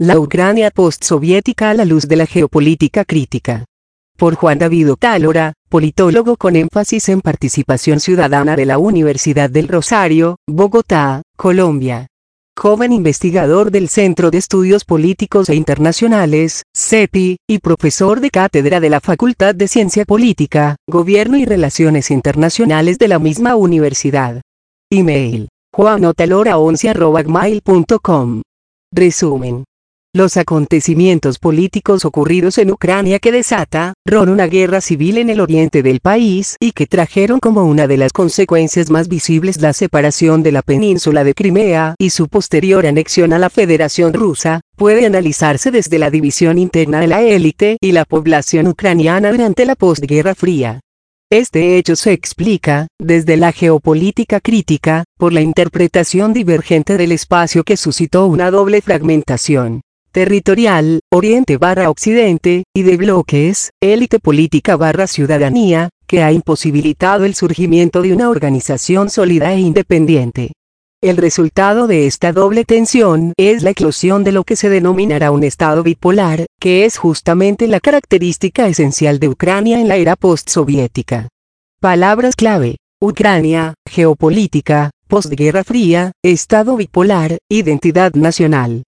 La Ucrania postsoviética a la luz de la geopolítica crítica. Por Juan David Otálora, politólogo con énfasis en participación ciudadana de la Universidad del Rosario, Bogotá, Colombia. Joven investigador del Centro de Estudios Políticos e Internacionales, CEPI, y profesor de cátedra de la Facultad de Ciencia Política, Gobierno y Relaciones Internacionales de la misma universidad. Email: juanotalora11@gmail.com. Resumen. Los acontecimientos políticos ocurridos en Ucrania que desataron una guerra civil en el oriente del país y que trajeron como una de las consecuencias más visibles la separación de la península de Crimea y su posterior anexión a la Federación Rusa, puede analizarse desde la división interna de la élite y la población ucraniana durante la posguerra fría. Este hecho se explica, desde la geopolítica crítica, por la interpretación divergente del espacio que suscitó una doble fragmentación territorial, Oriente/Occidente, y de bloques, élite política/ciudadanía, que ha imposibilitado el surgimiento de una organización sólida e independiente. El resultado de esta doble tensión es la eclosión de lo que se denominará un estado bipolar, que es justamente la característica esencial de Ucrania en la era postsoviética. Palabras clave: Ucrania, geopolítica, postguerra fría, estado bipolar, identidad nacional.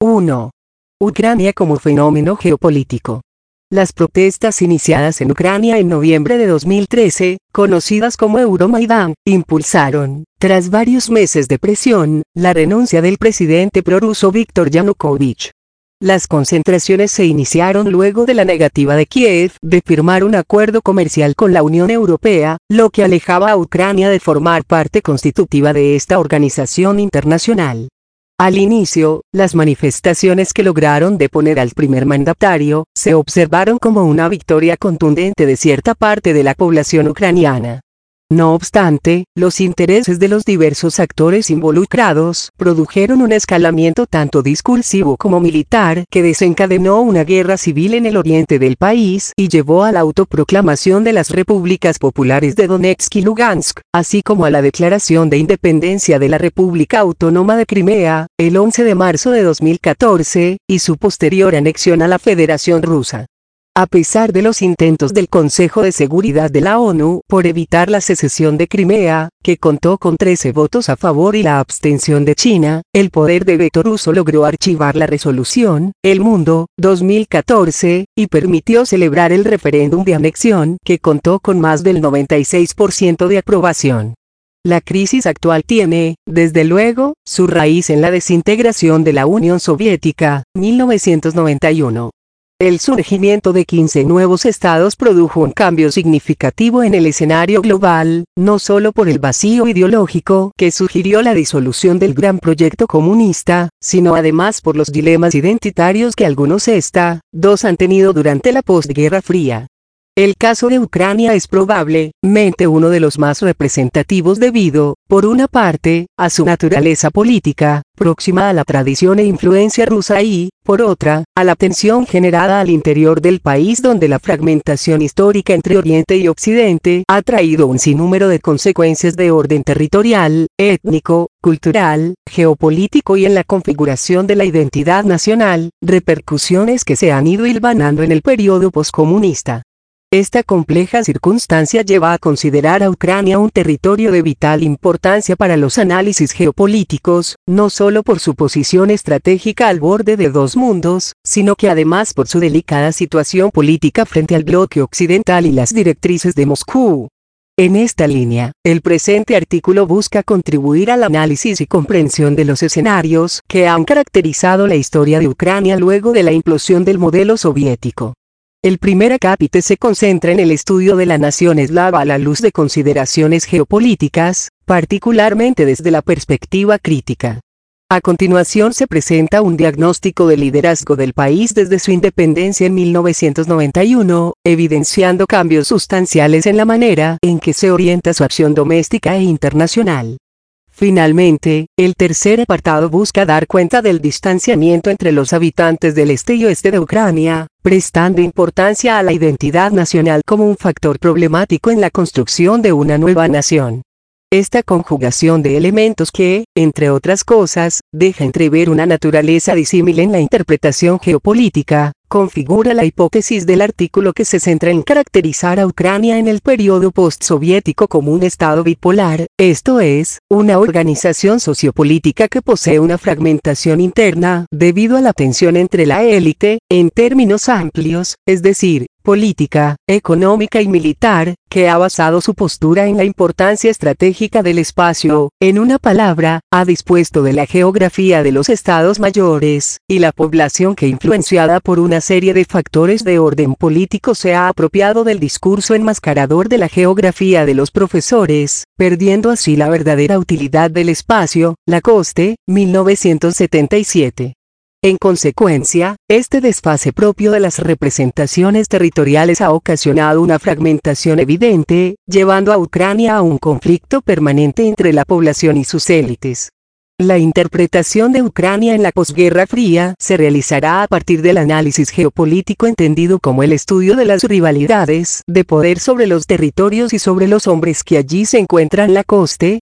1. Ucrania como fenómeno geopolítico. Las protestas iniciadas en Ucrania en noviembre de 2013, conocidas como Euromaidán, impulsaron, tras varios meses de presión, la renuncia del presidente prorruso Víktor Yanukovych. Las concentraciones se iniciaron luego de la negativa de Kiev de firmar un acuerdo comercial con la Unión Europea, lo que alejaba a Ucrania de formar parte constitutiva de esta organización internacional. Al inicio, las manifestaciones que lograron deponer al primer mandatario, se observaron como una victoria contundente de cierta parte de la población ucraniana. No obstante, los intereses de los diversos actores involucrados produjeron un escalamiento tanto discursivo como militar que desencadenó una guerra civil en el oriente del país y llevó a la autoproclamación de las repúblicas populares de Donetsk y Lugansk, así como a la declaración de independencia de la República Autónoma de Crimea, el 11 de marzo de 2014, y su posterior anexión a la Federación Rusa. A pesar de los intentos del Consejo de Seguridad de la ONU por evitar la secesión de Crimea, que contó con 13 votos a favor y la abstención de China, el poder de veto ruso logró archivar la resolución, El Mundo, 2014, y permitió celebrar el referéndum de anexión, que contó con más del 96% de aprobación. La crisis actual tiene, desde luego, su raíz en la desintegración de la Unión Soviética, 1991. El surgimiento de 15 nuevos estados produjo un cambio significativo en el escenario global, no solo por el vacío ideológico que sugirió la disolución del gran proyecto comunista, sino además por los dilemas identitarios que algunos estados han tenido durante la posguerra fría. El caso de Ucrania es probablemente uno de los más representativos debido, por una parte, a su naturaleza política, próxima a la tradición e influencia rusa y, por otra, a la tensión generada al interior del país donde la fragmentación histórica entre Oriente y Occidente ha traído un sinnúmero de consecuencias de orden territorial, étnico, cultural, geopolítico y en la configuración de la identidad nacional, repercusiones que se han ido hilvanando en el periodo poscomunista. Esta compleja circunstancia lleva a considerar a Ucrania un territorio de vital importancia para los análisis geopolíticos, no solo por su posición estratégica al borde de dos mundos, sino que además por su delicada situación política frente al bloque occidental y las directrices de Moscú. En esta línea, el presente artículo busca contribuir al análisis y comprensión de los escenarios que han caracterizado la historia de Ucrania luego de la implosión del modelo soviético. El primer acápite se concentra en el estudio de la nación eslava a la luz de consideraciones geopolíticas, particularmente desde la perspectiva crítica. A continuación se presenta un diagnóstico del liderazgo del país desde su independencia en 1991, evidenciando cambios sustanciales en la manera en que se orienta su acción doméstica e internacional. Finalmente, el tercer apartado busca dar cuenta del distanciamiento entre los habitantes del este y oeste de Ucrania, prestando importancia a la identidad nacional como un factor problemático en la construcción de una nueva nación. Esta conjugación de elementos que, entre otras cosas, deja entrever una naturaleza disímil en la interpretación geopolítica, configura la hipótesis del artículo que se centra en caracterizar a Ucrania en el periodo postsoviético como un estado bipolar, esto es, una organización sociopolítica que posee una fragmentación interna debido a la tensión entre la élite, en términos amplios, es decir, política, económica y militar, que ha basado su postura en la importancia estratégica del espacio, en una palabra, ha dispuesto de la geografía de los estados mayores, y la población que influenciada por una serie de factores de orden político se ha apropiado del discurso enmascarador de la geografía de los profesores, perdiendo así la verdadera utilidad del espacio. Lacoste, 1977. En consecuencia, este desfase propio de las representaciones territoriales ha ocasionado una fragmentación evidente, llevando a Ucrania a un conflicto permanente entre la población y sus élites. La interpretación de Ucrania en la posguerra fría se realizará a partir del análisis geopolítico entendido como el estudio de las rivalidades de poder sobre los territorios y sobre los hombres que allí se encuentran. Lacoste,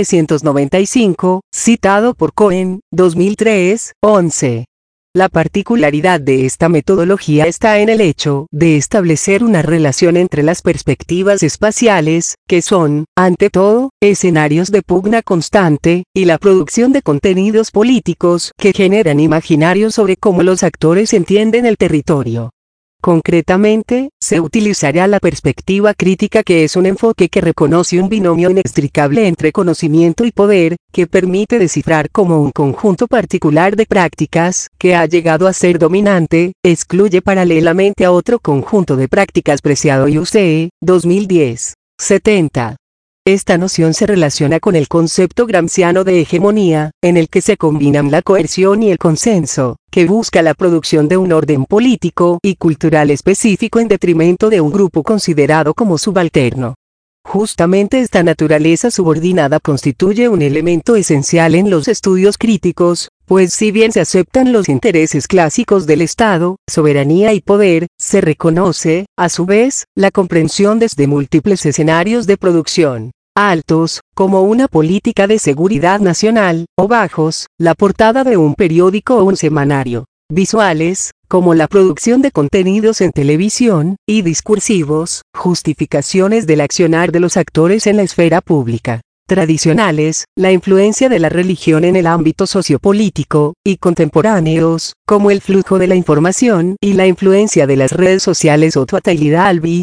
1995, citado por Cohen, 2003, 11. La particularidad de esta metodología está en el hecho de establecer una relación entre las perspectivas espaciales, que son, ante todo, escenarios de pugna constante, y la producción de contenidos políticos que generan imaginarios sobre cómo los actores entienden el territorio. Concretamente, se utilizará la perspectiva crítica, que es un enfoque que reconoce un binomio inextricable entre conocimiento y poder, que permite descifrar cómo un conjunto particular de prácticas, que ha llegado a ser dominante, excluye paralelamente a otro conjunto de prácticas. Preciado y UCE, 2010. 70. Esta noción se relaciona con el concepto gramsciano de hegemonía, en el que se combinan la coerción y el consenso, que busca la producción de un orden político y cultural específico en detrimento de un grupo considerado como subalterno. Justamente esta naturaleza subordinada constituye un elemento esencial en los estudios críticos, pues si bien se aceptan los intereses clásicos del Estado, soberanía y poder, se reconoce, a su vez, la comprensión desde múltiples escenarios de producción. Altos, como una política de seguridad nacional, o bajos, la portada de un periódico o un semanario. Visuales, como la producción de contenidos en televisión, y discursivos, justificaciones del accionar de los actores en la esfera pública. Tradicionales, la influencia de la religión en el ámbito sociopolítico, y contemporáneos, como el flujo de la información y la influencia de las redes sociales. Otuatailidalbi,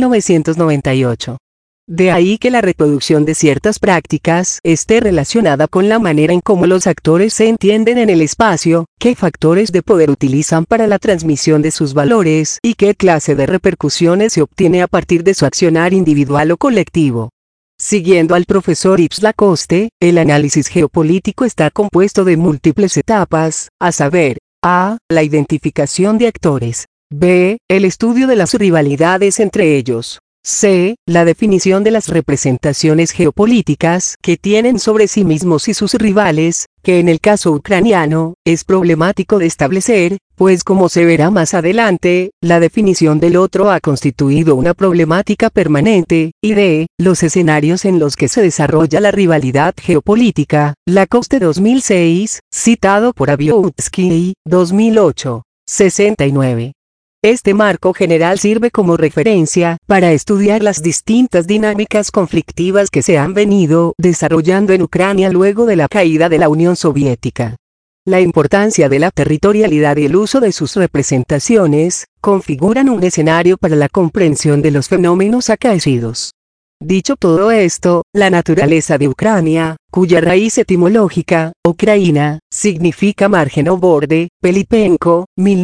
1998. De ahí que la reproducción de ciertas prácticas esté relacionada con la manera en cómo los actores se entienden en el espacio, qué factores de poder utilizan para la transmisión de sus valores y qué clase de repercusiones se obtiene a partir de su accionar individual o colectivo. Siguiendo al profesor Yves Lacoste, el análisis geopolítico está compuesto de múltiples etapas, a saber, a. La identificación de actores. B. El estudio de las rivalidades entre ellos. C. La definición de las representaciones geopolíticas que tienen sobre sí mismos y sus rivales, que en el caso ucraniano, es problemático de establecer, pues como se verá más adelante, la definición del otro ha constituido una problemática permanente. Y D. Los escenarios en los que se desarrolla la rivalidad geopolítica. Lacoste, 2006, citado por Abioutsky, 2008. 69. Este marco general sirve como referencia para estudiar las distintas dinámicas conflictivas que se han venido desarrollando en Ucrania luego de la caída de la Unión Soviética. La importancia de la territorialidad y el uso de sus representaciones configuran un escenario para la comprensión de los fenómenos acaecidos. Dicho todo esto, la naturaleza de Ucrania, cuya raíz etimológica, Ucraina, significa margen o borde, Pelipenko,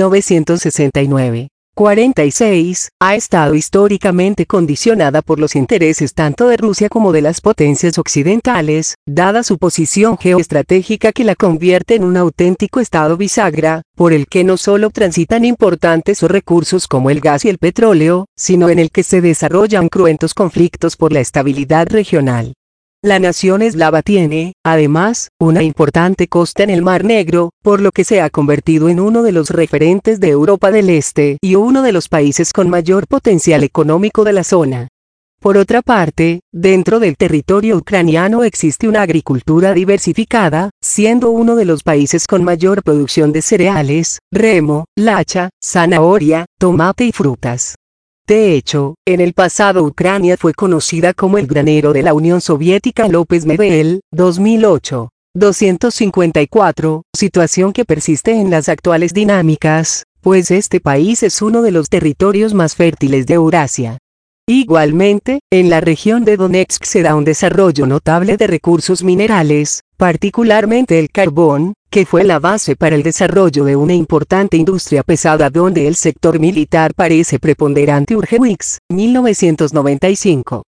1969. 46, ha estado históricamente condicionada por los intereses tanto de Rusia como de las potencias occidentales, dada su posición geoestratégica que la convierte en un auténtico estado bisagra, por el que no solo transitan importantes recursos como el gas y el petróleo, sino en el que se desarrollan cruentos conflictos por la estabilidad regional. La nación eslava tiene, además, una importante costa en el Mar Negro, por lo que se ha convertido en uno de los referentes de Europa del Este y uno de los países con mayor potencial económico de la zona. Por otra parte, dentro del territorio ucraniano existe una agricultura diversificada, siendo uno de los países con mayor producción de cereales, remo, lacha, zanahoria, tomate y frutas. De hecho, en el pasado Ucrania fue conocida como el granero de la Unión Soviética. López Medel, 2008. 254, situación que persiste en las actuales dinámicas, pues este país es uno de los territorios más fértiles de Eurasia. Igualmente, en la región de Donetsk se da un desarrollo notable de recursos minerales, particularmente el carbón, que fue la base para el desarrollo de una importante industria pesada donde el sector militar parece preponderante. Urgewix, 1995.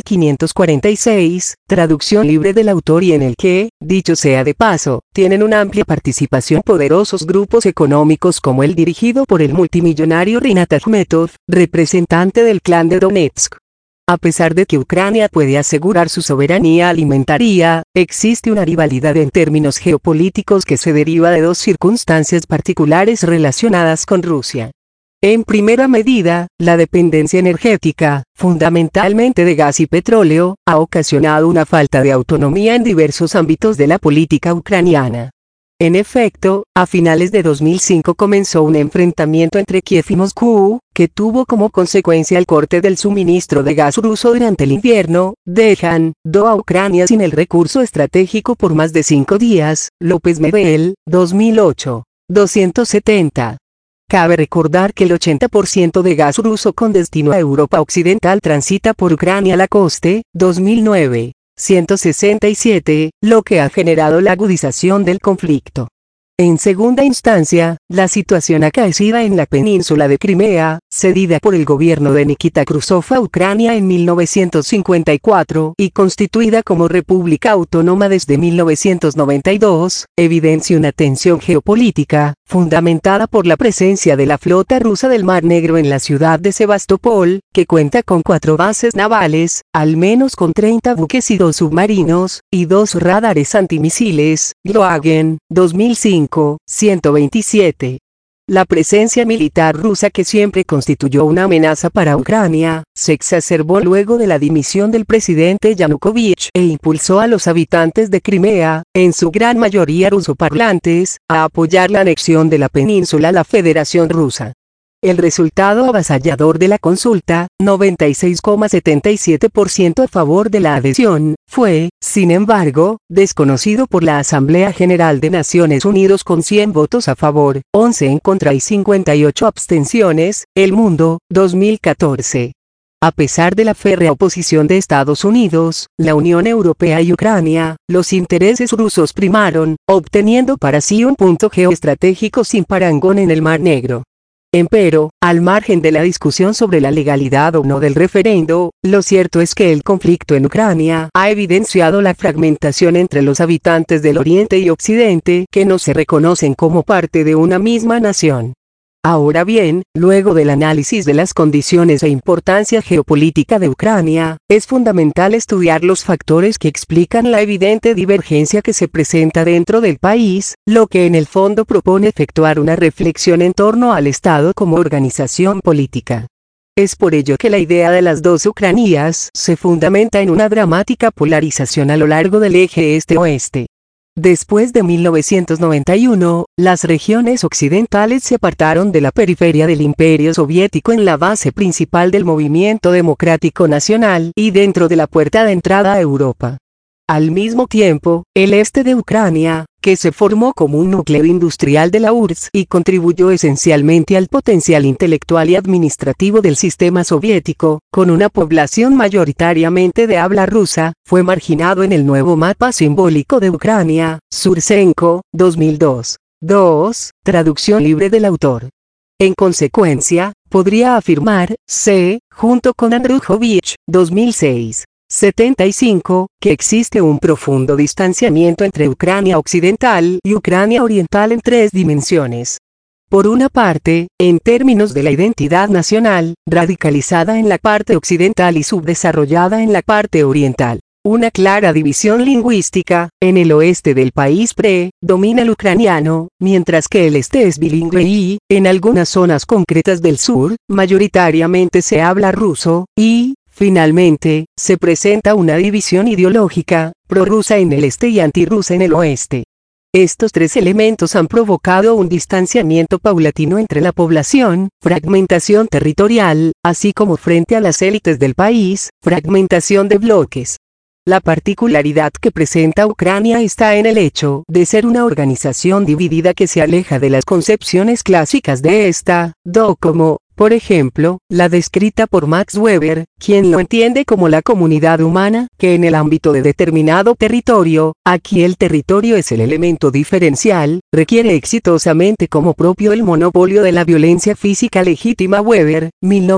1546, traducción libre del autor y en el que, dicho sea de paso, tienen una amplia participación poderosos grupos económicos como el dirigido por el multimillonario Rinat Akhmetov, representante del clan de Donetsk. A pesar de que Ucrania puede asegurar su soberanía alimentaria, existe una rivalidad en términos geopolíticos que se deriva de dos circunstancias particulares relacionadas con Rusia. En primera medida, la dependencia energética, fundamentalmente de gas y petróleo, ha ocasionado una falta de autonomía en diversos ámbitos de la política ucraniana. En efecto, a finales de 2005 comenzó un enfrentamiento entre Kiev y Moscú, que tuvo como consecuencia el corte del suministro de gas ruso durante el invierno, dejando a Ucrania sin el recurso estratégico por más de 5 días. López Medel, 2008. 270. Cabe recordar que el 80% de gas ruso con destino a Europa Occidental transita por Ucrania. Lacoste, 2009. 167, lo que ha generado la agudización del conflicto. En segunda instancia, la situación acaecida en la península de Crimea, cedida por el gobierno de Nikita Khrushchev a Ucrania en 1954 y constituida como república autónoma desde 1992, evidencia una tensión geopolítica, fundamentada por la presencia de la flota rusa del Mar Negro en la ciudad de Sebastopol, que cuenta con 4 bases navales, al menos con 30 buques y 2 submarinos, y 2 radares antimisiles. Gloagen, 2005. 127. La presencia militar rusa, que siempre constituyó una amenaza para Ucrania, se exacerbó luego de la dimisión del presidente Yanukovych e impulsó a los habitantes de Crimea, en su gran mayoría rusoparlantes, a apoyar la anexión de la península a la Federación Rusa. El resultado avasallador de la consulta, 96,77% a favor de la adhesión, fue, sin embargo, desconocido por la Asamblea General de Naciones Unidas con 100 votos a favor, 11 en contra y 58 abstenciones. El Mundo, 2014. A pesar de la férrea oposición de Estados Unidos, la Unión Europea y Ucrania, los intereses rusos primaron, obteniendo para sí un punto geoestratégico sin parangón en el Mar Negro. Empero, al margen de la discusión sobre la legalidad o no del referendo, lo cierto es que el conflicto en Ucrania ha evidenciado la fragmentación entre los habitantes del Oriente y Occidente, que no se reconocen como parte de una misma nación. Ahora bien, luego del análisis de las condiciones e importancia geopolítica de Ucrania, es fundamental estudiar los factores que explican la evidente divergencia que se presenta dentro del país, lo que en el fondo propone efectuar una reflexión en torno al Estado como organización política. Es por ello que la idea de las dos Ucranias se fundamenta en una dramática polarización a lo largo del eje este-oeste. Después de 1991, las regiones occidentales se apartaron de la periferia del Imperio Soviético en la base principal del movimiento democrático nacional y dentro de la puerta de entrada a Europa. Al mismo tiempo, el este de Ucrania, que se formó como un núcleo industrial de la URSS y contribuyó esencialmente al potencial intelectual y administrativo del sistema soviético, con una población mayoritariamente de habla rusa, fue marginado en el nuevo mapa simbólico de Ucrania. Sursenko, 2002. 2. Traducción libre del autor. En consecuencia, podría afirmar, junto con Andrujovich, 2006. 75, que existe un profundo distanciamiento entre Ucrania occidental y Ucrania oriental en 3 dimensiones. Por una parte, en términos de la identidad nacional, radicalizada en la parte occidental y subdesarrollada en la parte oriental. Una clara división lingüística, en el oeste del país predomina el ucraniano, mientras que el este es bilingüe y, en algunas zonas concretas del sur, mayoritariamente se habla ruso, y, Finalmente, se presenta una división ideológica, prorrusa en el este y antirrusa en el oeste. Estos tres elementos han provocado un distanciamiento paulatino entre la población, fragmentación territorial, así como frente a las élites del país, fragmentación de bloques. La particularidad que presenta Ucrania está en el hecho de ser una organización dividida que se aleja de las concepciones clásicas de esta, como, por ejemplo, la descrita por Max Weber, quien lo entiende como la comunidad humana, que en el ámbito de determinado territorio, aquí el territorio es el elemento diferencial, requiere exitosamente como propio el monopolio de la violencia física legítima. Weber,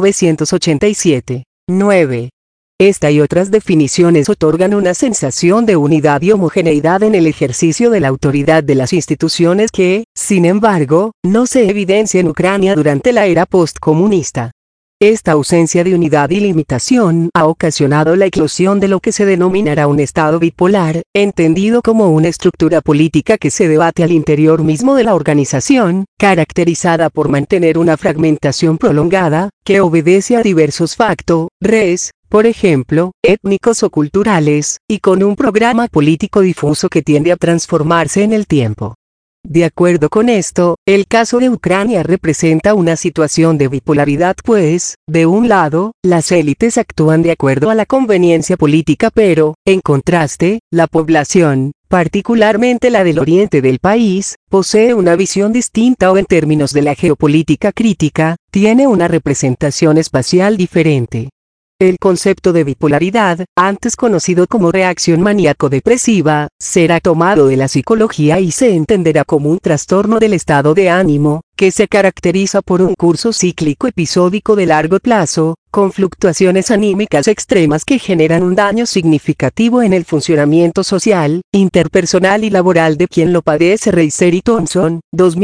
1987. 9. Esta y otras definiciones otorgan una sensación de unidad y homogeneidad en el ejercicio de la autoridad de las instituciones que, sin embargo, no se evidencia en Ucrania durante la era postcomunista. Esta ausencia de unidad y limitación ha ocasionado la eclosión de lo que se denominará un estado bipolar, entendido como una estructura política que se debate al interior mismo de la organización, caracterizada por mantener una fragmentación prolongada, que obedece a diversos factores, por ejemplo, étnicos o culturales, y con un programa político difuso que tiende a transformarse en el tiempo. De acuerdo con esto, el caso de Ucrania representa una situación de bipolaridad pues, de un lado, las élites actúan de acuerdo a la conveniencia política pero, en contraste, la población, particularmente la del oriente del país, posee una visión distinta o en términos de la geopolítica crítica, tiene una representación espacial diferente. El concepto de bipolaridad, antes conocido como reacción maníaco-depresiva, será tomado de la psicología y se entenderá como un trastorno del estado de ánimo, que se caracteriza por un curso cíclico episódico de largo plazo, con fluctuaciones anímicas extremas que generan un daño significativo en el funcionamiento social, interpersonal y laboral de quien lo padece. Reiser y Thompson,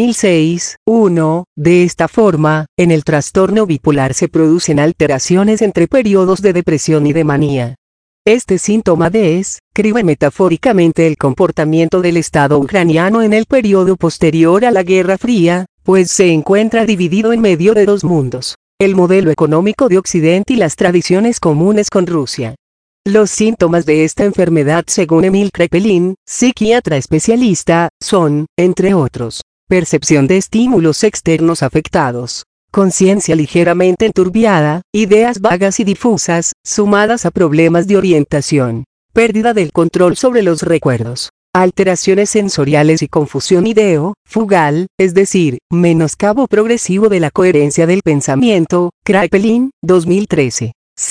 2006, 1. De esta forma, en el trastorno bipolar se producen alteraciones entre periodos de depresión y de manía. Este síntoma describe metafóricamente el comportamiento del Estado ucraniano en el periodo posterior a la Guerra Fría, pues se encuentra dividido en medio de dos mundos: el modelo económico de Occidente y las tradiciones comunes con Rusia. Los síntomas de esta enfermedad, según Emil Kraepelin, psiquiatra especialista, son, entre otros, percepción de estímulos externos afectados, conciencia ligeramente enturbiada, ideas vagas y difusas, sumadas a problemas de orientación, pérdida del control sobre los recuerdos, alteraciones sensoriales y confusión ideo-fugal, es decir, menoscabo progresivo de la coherencia del pensamiento. Kraepelin, 2013.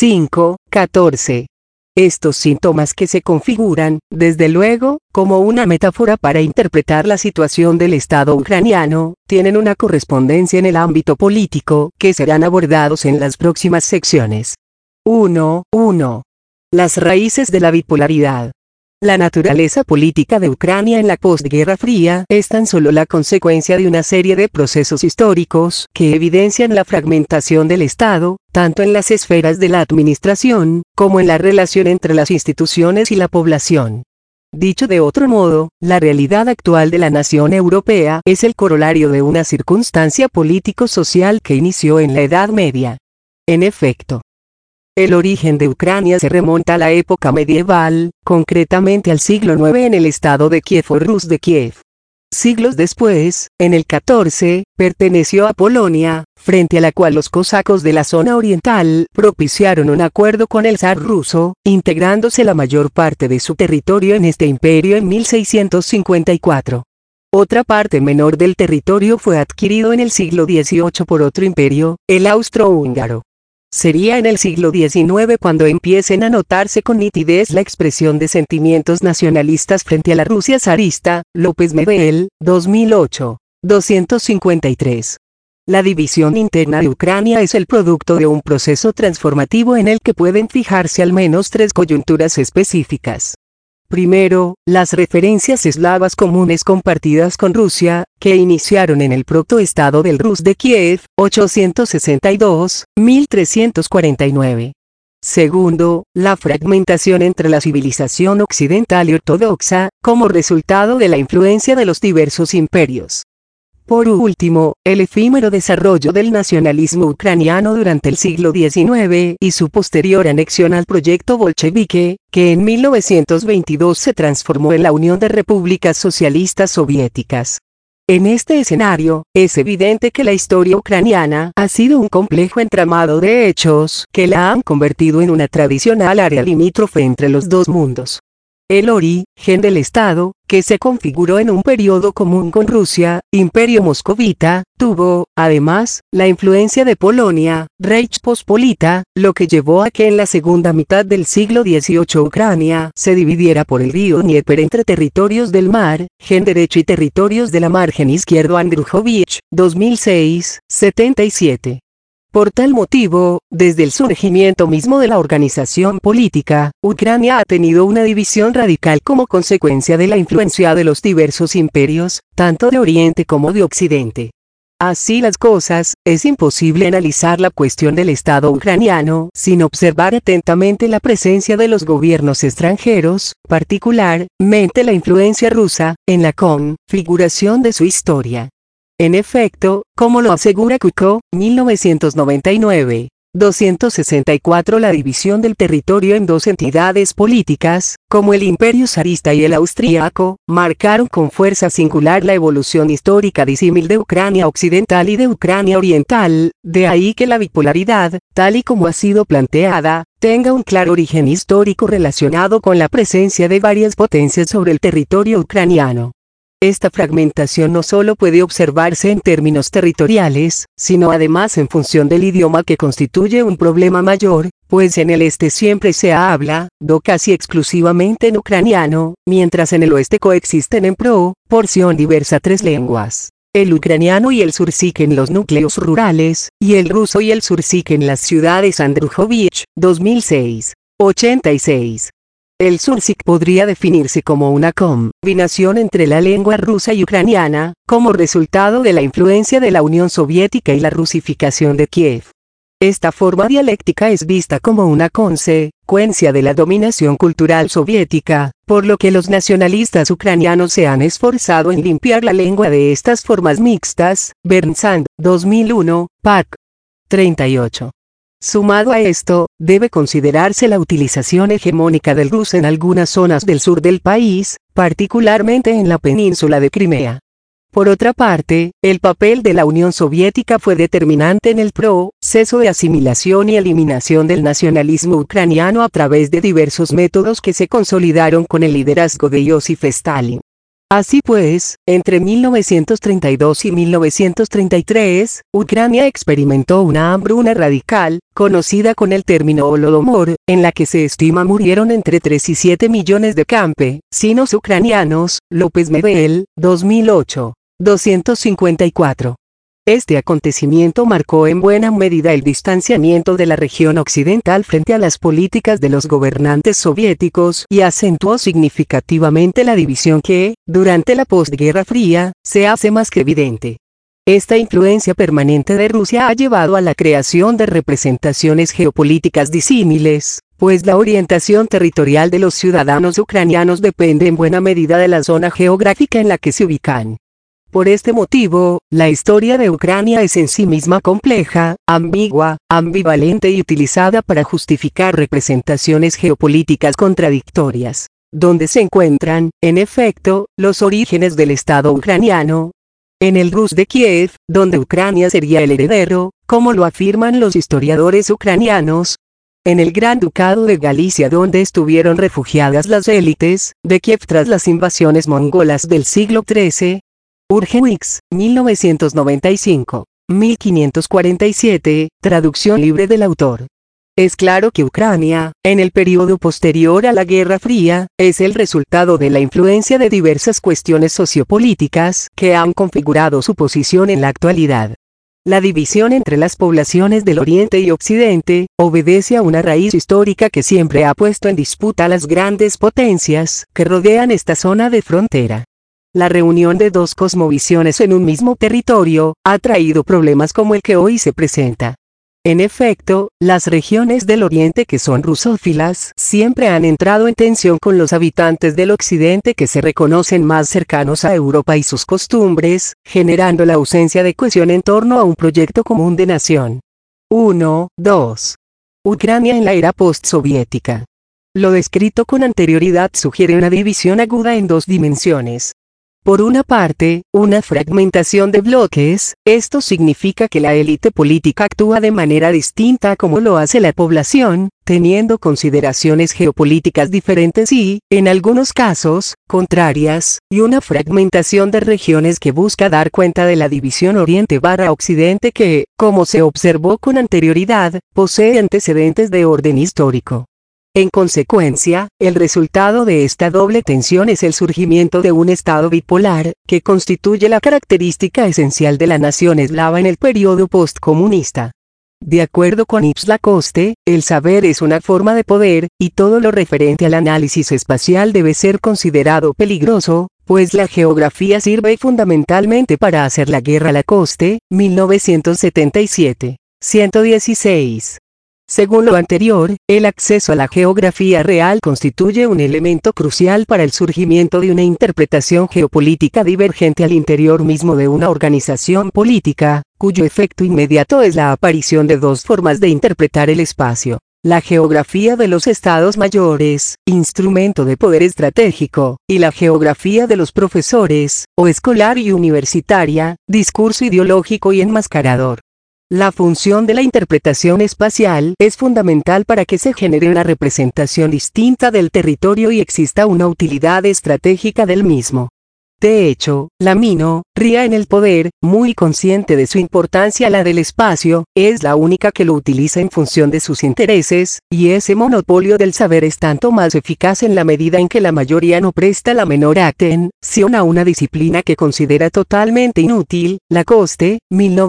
5, 14. Estos síntomas que se configuran, desde luego, como una metáfora para interpretar la situación del Estado ucraniano, tienen una correspondencia en el ámbito político, que serán abordados en las próximas secciones. 1. Las raíces de la bipolaridad. La naturaleza política de Ucrania en la postguerra fría es tan solo la consecuencia de una serie de procesos históricos que evidencian la fragmentación del Estado, tanto en las esferas de la administración, como en la relación entre las instituciones y la población. Dicho de otro modo, la realidad actual de la nación europea es el corolario de una circunstancia político-social que inició en la Edad Media. En efecto, el origen de Ucrania se remonta a la época medieval, concretamente al siglo IX en el estado de Kiev o Rus de Kiev. Siglos después, en el XIV, perteneció a Polonia, frente a la cual los cosacos de la zona oriental propiciaron un acuerdo con el zar ruso, integrándose la mayor parte de su territorio en este imperio en 1654. Otra parte menor del territorio fue adquirido en el siglo XVIII por otro imperio, el austrohúngaro. Sería en el siglo XIX cuando empiecen a notarse con nitidez la expresión de sentimientos nacionalistas frente a la Rusia zarista. López Medel, 2008. 253. La división interna de Ucrania es el producto de un proceso transformativo en el que pueden fijarse al menos tres coyunturas específicas. Primero, las referencias eslavas comunes compartidas con Rusia, que iniciaron en el protoestado del Rus de Kiev, 862-1349. Segundo, la fragmentación entre la civilización occidental y ortodoxa, como resultado de la influencia de los diversos imperios. Por último, el efímero desarrollo del nacionalismo ucraniano durante el siglo XIX y su posterior anexión al proyecto bolchevique, que en 1922 se transformó en la Unión de Repúblicas Socialistas Soviéticas. En este escenario, es evidente que la historia ucraniana ha sido un complejo entramado de hechos que la han convertido en una tradicional área limítrofe entre los dos mundos. El origen del Estado, que se configuró en un periodo común con Rusia, Imperio Moscovita, tuvo, además, la influencia de Polonia, Reich Pospolita, lo que llevó a que en la segunda mitad del siglo XVIII Ucrania se dividiera por el río Dnieper entre territorios del mar, gen derecho y territorios de la margen izquierdo. Andrujovich, 2006, 77. Por tal motivo, desde el surgimiento mismo de la organización política, Ucrania ha tenido una división radical como consecuencia de la influencia de los diversos imperios, tanto de Oriente como de Occidente. Así las cosas, es imposible analizar la cuestión del Estado ucraniano sin observar atentamente la presencia de los gobiernos extranjeros, particularmente la influencia rusa, en la configuración de su historia. En efecto, como lo asegura Kuko, 1999, 264, la división del territorio en dos entidades políticas, como el Imperio zarista y el austríaco, marcaron con fuerza singular la evolución histórica disímil de Ucrania occidental y de Ucrania oriental, de ahí que la bipolaridad, tal y como ha sido planteada, tenga un claro origen histórico relacionado con la presencia de varias potencias sobre el territorio ucraniano. Esta fragmentación no solo puede observarse en términos territoriales, sino además en función del idioma, que constituye un problema mayor, pues en el este siempre se habla, casi exclusivamente en ucraniano, mientras en el oeste coexisten en proporción diversa tres lenguas: el ucraniano y el sursik en los núcleos rurales, y el ruso y el sursik en las ciudades. Andrujovich, 2006, 86. El sursik podría definirse como una combinación entre la lengua rusa y ucraniana, como resultado de la influencia de la Unión Soviética y la rusificación de Kiev. Esta forma dialéctica es vista como una consecuencia de la dominación cultural soviética, por lo que los nacionalistas ucranianos se han esforzado en limpiar la lengua de estas formas mixtas. Bernsand, 2001, Pac. 38. Sumado a esto, debe considerarse la utilización hegemónica del ruso en algunas zonas del sur del país, particularmente en la península de Crimea. Por otra parte, el papel de la Unión Soviética fue determinante en el proceso de asimilación y eliminación del nacionalismo ucraniano a través de diversos métodos que se consolidaron con el liderazgo de Joseph Stalin. Así pues, entre 1932 y 1933, Ucrania experimentó una hambruna radical, conocida con el término Holodomor, en la que se estima murieron entre 3 y 7 millones de campesinos ucranianos. López Medel, 2008, 254. Este acontecimiento marcó en buena medida el distanciamiento de la región occidental frente a las políticas de los gobernantes soviéticos y acentuó significativamente la división que, durante la postguerra fría, se hace más que evidente. Esta influencia permanente de Rusia ha llevado a la creación de representaciones geopolíticas disímiles, pues la orientación territorial de los ciudadanos ucranianos depende en buena medida de la zona geográfica en la que se ubican. Por este motivo, la historia de Ucrania es en sí misma compleja, ambigua, ambivalente y utilizada para justificar representaciones geopolíticas contradictorias, donde se encuentran, en efecto, los orígenes del Estado ucraniano. En el Rus de Kiev, donde Ucrania sería el heredero, como lo afirman los historiadores ucranianos. En el Gran Ducado de Galicia, donde estuvieron refugiadas las élites de Kiev tras las invasiones mongolas del siglo XIII. Urgenwix, 1995, 1547, traducción libre del autor. Es claro que Ucrania, en el periodo posterior a la Guerra Fría, es el resultado de la influencia de diversas cuestiones sociopolíticas que han configurado su posición en la actualidad. La división entre las poblaciones del Oriente y Occidente obedece a una raíz histórica que siempre ha puesto en disputa a las grandes potencias que rodean esta zona de frontera. La reunión de dos cosmovisiones en un mismo territorio ha traído problemas como el que hoy se presenta. En efecto, las regiones del Oriente que son rusófilas siempre han entrado en tensión con los habitantes del Occidente que se reconocen más cercanos a Europa y sus costumbres, generando la ausencia de cohesión en torno a un proyecto común de nación. 1. 2. Ucrania en la era postsoviética. Lo descrito con anterioridad sugiere una división aguda en dos dimensiones. Por una parte, una fragmentación de bloques, esto significa que la élite política actúa de manera distinta a como lo hace la población, teniendo consideraciones geopolíticas diferentes y, en algunos casos, contrarias, y una fragmentación de regiones que busca dar cuenta de la división Oriente-Occidente que, como se observó con anterioridad, posee antecedentes de orden histórico. En consecuencia, el resultado de esta doble tensión es el surgimiento de un estado bipolar, que constituye la característica esencial de la nación eslava en el periodo postcomunista. De acuerdo con Yves Lacoste, el saber es una forma de poder, y todo lo referente al análisis espacial debe ser considerado peligroso, pues la geografía sirve fundamentalmente para hacer la guerra. Lacoste, 1977. 116. Según lo anterior, el acceso a la geografía real constituye un elemento crucial para el surgimiento de una interpretación geopolítica divergente al interior mismo de una organización política, cuyo efecto inmediato es la aparición de dos formas de interpretar el espacio: la geografía de los estados mayores, instrumento de poder estratégico, y la geografía de los profesores, o escolar y universitaria, discurso ideológico y enmascarador. La función de la interpretación espacial es fundamental para que se genere una representación distinta del territorio y exista una utilidad estratégica del mismo. De hecho, la minoría en el poder, muy consciente de su importancia la del espacio, es la única que lo utiliza en función de sus intereses, y ese monopolio del saber es tanto más eficaz en la medida en que la mayoría no presta la menor atención a una disciplina que considera totalmente inútil. Lacoste,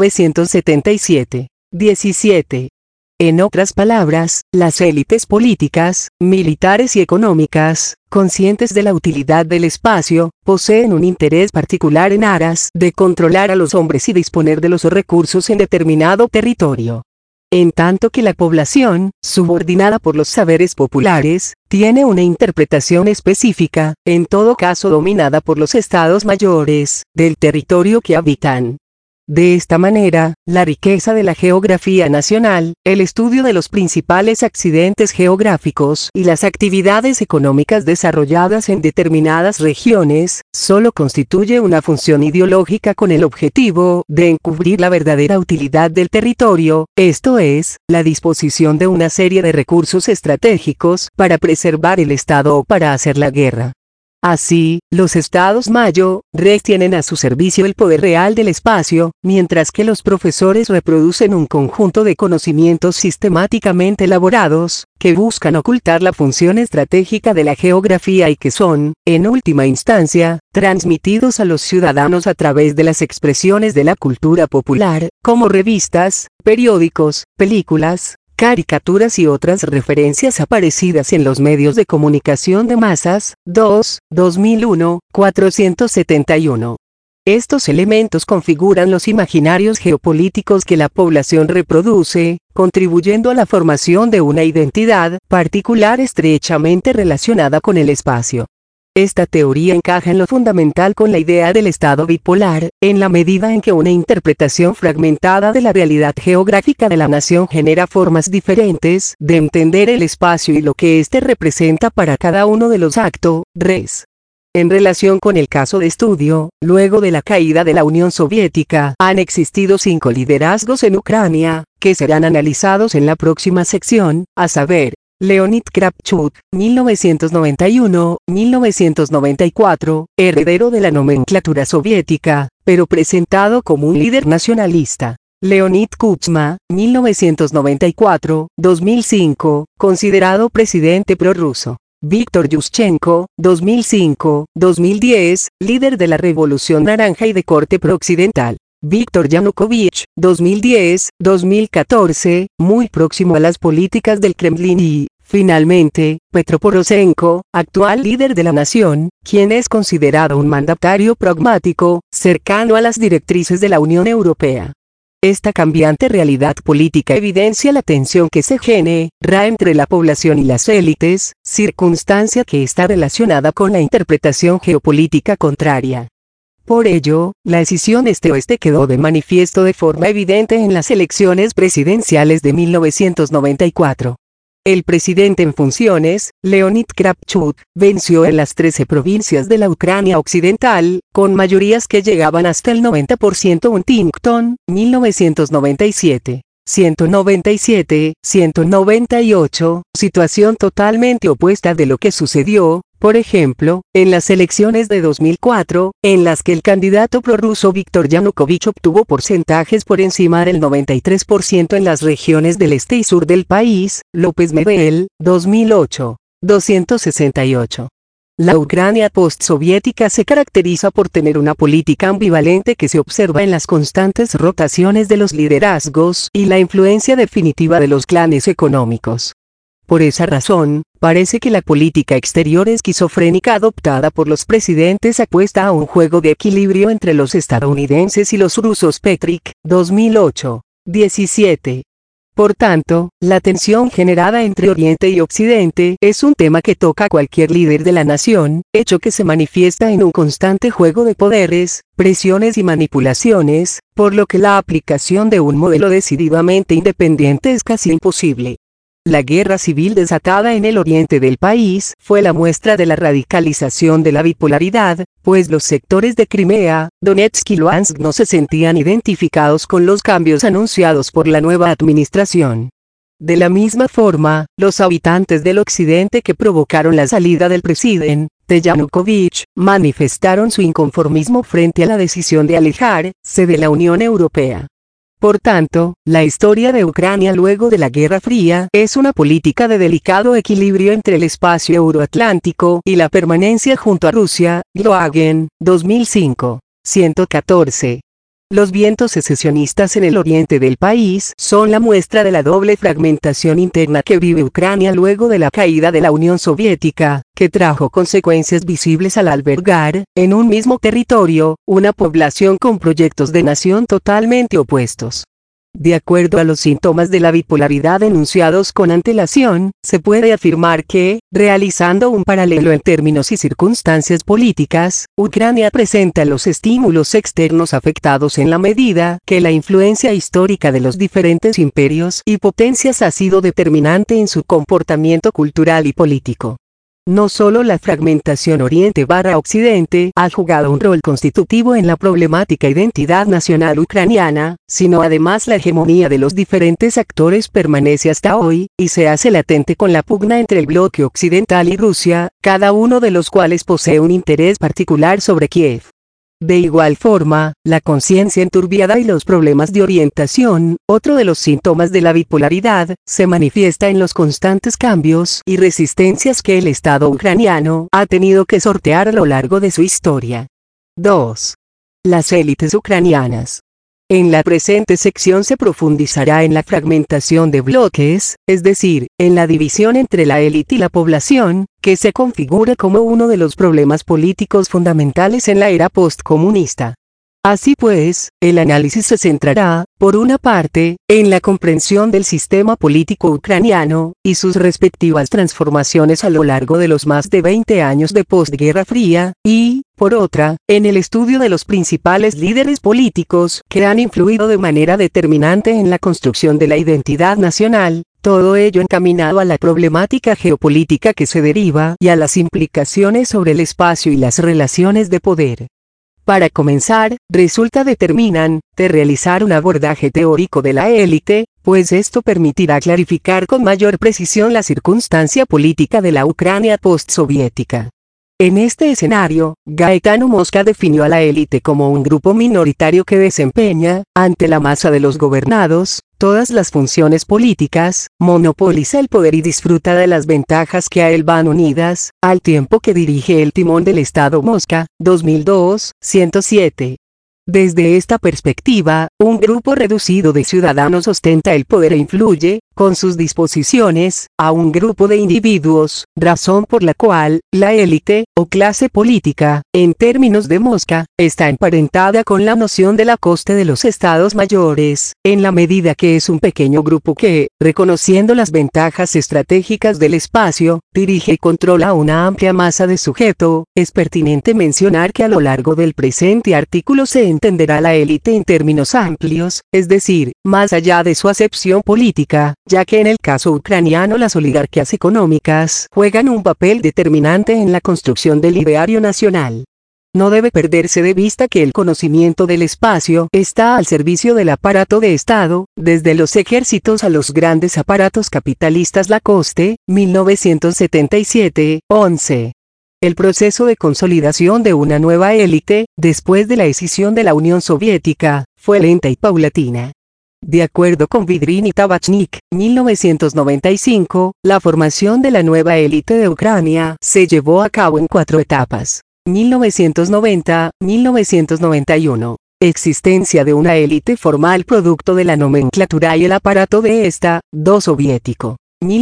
1977. 17. En otras palabras, las élites políticas, militares y económicas, conscientes de la utilidad del espacio, poseen un interés particular en aras de controlar a los hombres y disponer de los recursos en determinado territorio. En tanto que la población, subordinada por los saberes populares, tiene una interpretación específica, en todo caso dominada por los estados mayores, del territorio que habitan. De esta manera, la riqueza de la geografía nacional, el estudio de los principales accidentes geográficos y las actividades económicas desarrolladas en determinadas regiones, solo constituye una función ideológica con el objetivo de encubrir la verdadera utilidad del territorio, esto es, la disposición de una serie de recursos estratégicos para preservar el Estado o para hacer la guerra. Así, los estados mayores tienen a su servicio el poder real del espacio, mientras que los profesores reproducen un conjunto de conocimientos sistemáticamente elaborados, que buscan ocultar la función estratégica de la geografía y que son, en última instancia, transmitidos a los ciudadanos a través de las expresiones de la cultura popular, como revistas, periódicos, películas, caricaturas y otras referencias aparecidas en los medios de comunicación de masas. 2, 2001, 471. Estos elementos configuran los imaginarios geopolíticos que la población reproduce, contribuyendo a la formación de una identidad particular estrechamente relacionada con el espacio. Esta teoría encaja en lo fundamental con la idea del estado bipolar, en la medida en que una interpretación fragmentada de la realidad geográfica de la nación genera formas diferentes de entender el espacio y lo que éste representa para cada uno de los actores. En relación con el caso de estudio, luego de la caída de la Unión Soviética, han existido 5 liderazgos en Ucrania, que serán analizados en la próxima sección, a saber: Leonid Kravchuk, 1991-1994, heredero de la nomenclatura soviética, pero presentado como un líder nacionalista. Leonid Kuchma, 1994-2005, considerado presidente prorruso. Víctor Yushchenko, 2005-2010, líder de la Revolución Naranja y de corte prooccidental. Víctor Yanukovych, 2010-2014, muy próximo a las políticas del Kremlin y, finalmente, Petro Poroshenko, actual líder de la nación, quien es considerado un mandatario pragmático, cercano a las directrices de la Unión Europea. Esta cambiante realidad política evidencia la tensión que se genera entre la población y las élites, circunstancia que está relacionada con la interpretación geopolítica contraria. Por ello, la escisión este-oeste quedó de manifiesto de forma evidente en las elecciones presidenciales de 1994. El presidente en funciones, Leonid Kravchuk, venció en las 13 provincias de la Ucrania occidental, con mayorías que llegaban hasta el 90%. Huntington, 1997. 197, 198, situación totalmente opuesta de lo que sucedió, por ejemplo, en las elecciones de 2004, en las que el candidato prorruso Viktor Yanukovych obtuvo porcentajes por encima del 93% en las regiones del este y sur del país. López Medel, 2008, 268. La Ucrania postsoviética se caracteriza por tener una política ambivalente que se observa en las constantes rotaciones de los liderazgos y la influencia definitiva de los clanes económicos. Por esa razón, parece que la política exterior esquizofrénica adoptada por los presidentes apuesta a un juego de equilibrio entre los estadounidenses y los rusos. Petrick, 2008, 17. Por tanto, la tensión generada entre Oriente y Occidente es un tema que toca a cualquier líder de la nación, hecho que se manifiesta en un constante juego de poderes, presiones y manipulaciones, por lo que la aplicación de un modelo decididamente independiente es casi imposible. La guerra civil desatada en el oriente del país fue la muestra de la radicalización de la bipolaridad, pues los sectores de Crimea, Donetsk y Luhansk no se sentían identificados con los cambios anunciados por la nueva administración. De la misma forma, los habitantes del occidente que provocaron la salida del presidente Yanukovych manifestaron su inconformismo frente a la decisión de alejarse de la Unión Europea. Por tanto, la historia de Ucrania luego de la Guerra Fría es una política de delicado equilibrio entre el espacio euroatlántico y la permanencia junto a Rusia. Loagen, 2005, 114. Los vientos secesionistas en el oriente del país son la muestra de la doble fragmentación interna que vive Ucrania luego de la caída de la Unión Soviética, que trajo consecuencias visibles al albergar, en un mismo territorio, una población con proyectos de nación totalmente opuestos. De acuerdo a los síntomas de la bipolaridad enunciados con antelación, se puede afirmar que, realizando un paralelo en términos y circunstancias políticas, Ucrania presenta los estímulos externos afectados en la medida que la influencia histórica de los diferentes imperios y potencias ha sido determinante en su comportamiento cultural y político. No solo la fragmentación Oriente-Occidente ha jugado un rol constitutivo en la problemática identidad nacional ucraniana, sino además la hegemonía de los diferentes actores permanece hasta hoy, y se hace latente con la pugna entre el bloque occidental y Rusia, cada uno de los cuales posee un interés particular sobre Kiev. De igual forma, la conciencia enturbiada y los problemas de orientación, otro de los síntomas de la bipolaridad, se manifiesta en los constantes cambios y resistencias que el Estado ucraniano ha tenido que sortear a lo largo de su historia. 2. Las élites ucranianas. En la presente sección se profundizará en la fragmentación de bloques, es decir, en la división entre la élite y la población, que se configura como uno de los problemas políticos fundamentales en la era postcomunista. Así pues, el análisis se centrará, por una parte, en la comprensión del sistema político ucraniano, y sus respectivas transformaciones a lo largo de los más de 20 años de postguerra fría, y, por otra, en el estudio de los principales líderes políticos que han influido de manera determinante en la construcción de la identidad nacional, todo ello encaminado a la problemática geopolítica que se deriva y a las implicaciones sobre el espacio y las relaciones de poder. Para comenzar, resulta determinante realizar un abordaje teórico de la élite, pues esto permitirá clarificar con mayor precisión la circunstancia política de la Ucrania postsoviética. En este escenario, Gaetano Mosca definió a la élite como un grupo minoritario que desempeña, ante la masa de los gobernados, todas las funciones políticas, monopoliza el poder y disfruta de las ventajas que a él van unidas, al tiempo que dirige el timón del Estado. Mosca, 2002, 107. Desde esta perspectiva, un grupo reducido de ciudadanos ostenta el poder e influye, con sus disposiciones, a un grupo de individuos, razón por la cual, la élite, o clase política, en términos de Mosca, está emparentada con la noción de la corte de los estados mayores, en la medida que es un pequeño grupo que, reconociendo las ventajas estratégicas del espacio, dirige y controla a una amplia masa de sujeto. Es pertinente mencionar que a lo largo del presente artículo se entenderá la élite en términos amplios, es decir, más allá de su acepción política, ya que en el caso ucraniano las oligarquías económicas juegan un papel determinante en la construcción del ideario nacional. No debe perderse de vista que el conocimiento del espacio está al servicio del aparato de Estado, desde los ejércitos a los grandes aparatos capitalistas. Lacoste, 1977, 11. El proceso de consolidación de una nueva élite, después de la escisión de la Unión Soviética, fue lenta y paulatina. De acuerdo con Vidrin y Tabachnik, 1995, la formación de la nueva élite de Ucrania se llevó a cabo en 4 etapas. 1990, 1991. Existencia de una élite formal producto de la nomenclatura y el aparato de esta, soviético.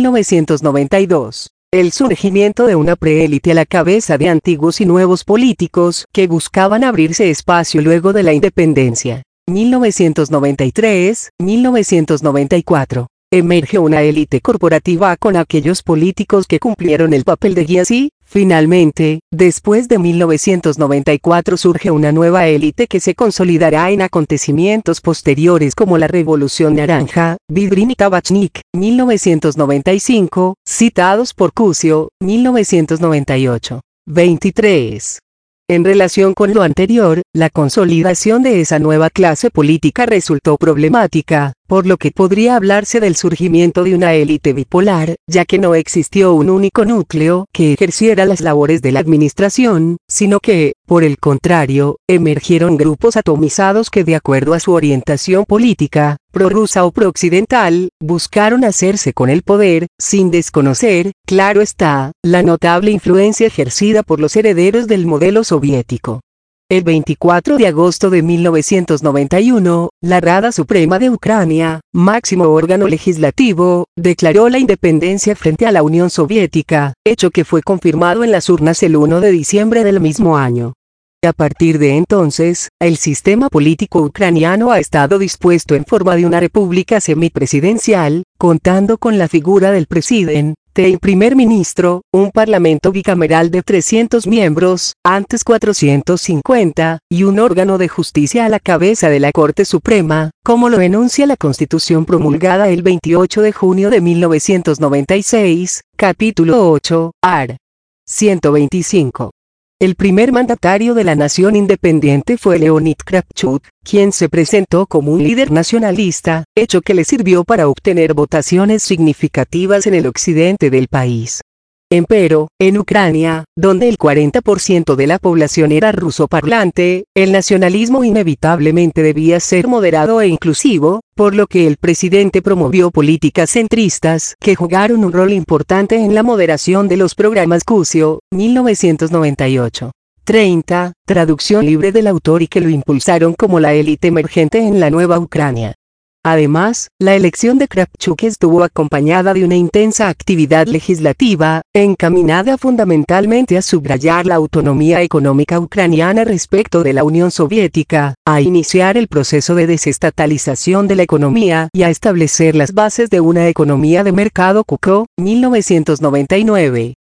1992. El surgimiento de una preélite a la cabeza de antiguos y nuevos políticos que buscaban abrirse espacio luego de la independencia. 1993, 1994. Emerge una élite corporativa con aquellos políticos que cumplieron el papel de guías y, finalmente, después de 1994 surge una nueva élite que se consolidará en acontecimientos posteriores como la Revolución Naranja. Vidrin y Tabachnik, 1995, citados por Cusio, 1998. 23. En relación con lo anterior, la consolidación de esa nueva clase política resultó problemática, por lo que podría hablarse del surgimiento de una élite bipolar, ya que no existió un único núcleo que ejerciera las labores de la administración, sino que, por el contrario, emergieron grupos atomizados que de acuerdo a su orientación política, prorrusa o prooccidental, buscaron hacerse con el poder, sin desconocer, claro está, la notable influencia ejercida por los herederos del modelo soviético. El 24 de agosto de 1991, la Rada Suprema de Ucrania, máximo órgano legislativo, declaró la independencia frente a la Unión Soviética, hecho que fue confirmado en las urnas el 1 de diciembre del mismo año. A partir de entonces, el sistema político ucraniano ha estado dispuesto en forma de una república semipresidencial, contando con la figura del presidente y primer ministro, un parlamento bicameral de 300 miembros, antes 450, y un órgano de justicia a la cabeza de la Corte Suprema, como lo enuncia la Constitución promulgada el 28 de junio de 1996, capítulo 8, art. 125. El primer mandatario de la nación independiente fue Leonid Kravchuk, quien se presentó como un líder nacionalista, hecho que le sirvió para obtener votaciones significativas en el occidente del país. Empero, en Ucrania, donde el 40% de la población era rusoparlante, el nacionalismo inevitablemente debía ser moderado e inclusivo, por lo que el presidente promovió políticas centristas que jugaron un rol importante en la moderación de los programas Cusio, 1998. 30, traducción libre del autor y que lo impulsaron como la élite emergente en la nueva Ucrania. Además, la elección de Kravchuk estuvo acompañada de una intensa actividad legislativa, encaminada fundamentalmente a subrayar la autonomía económica ucraniana respecto de la Unión Soviética, a iniciar el proceso de desestatalización de la economía y a establecer las bases de una economía de mercado KUKO, 1999.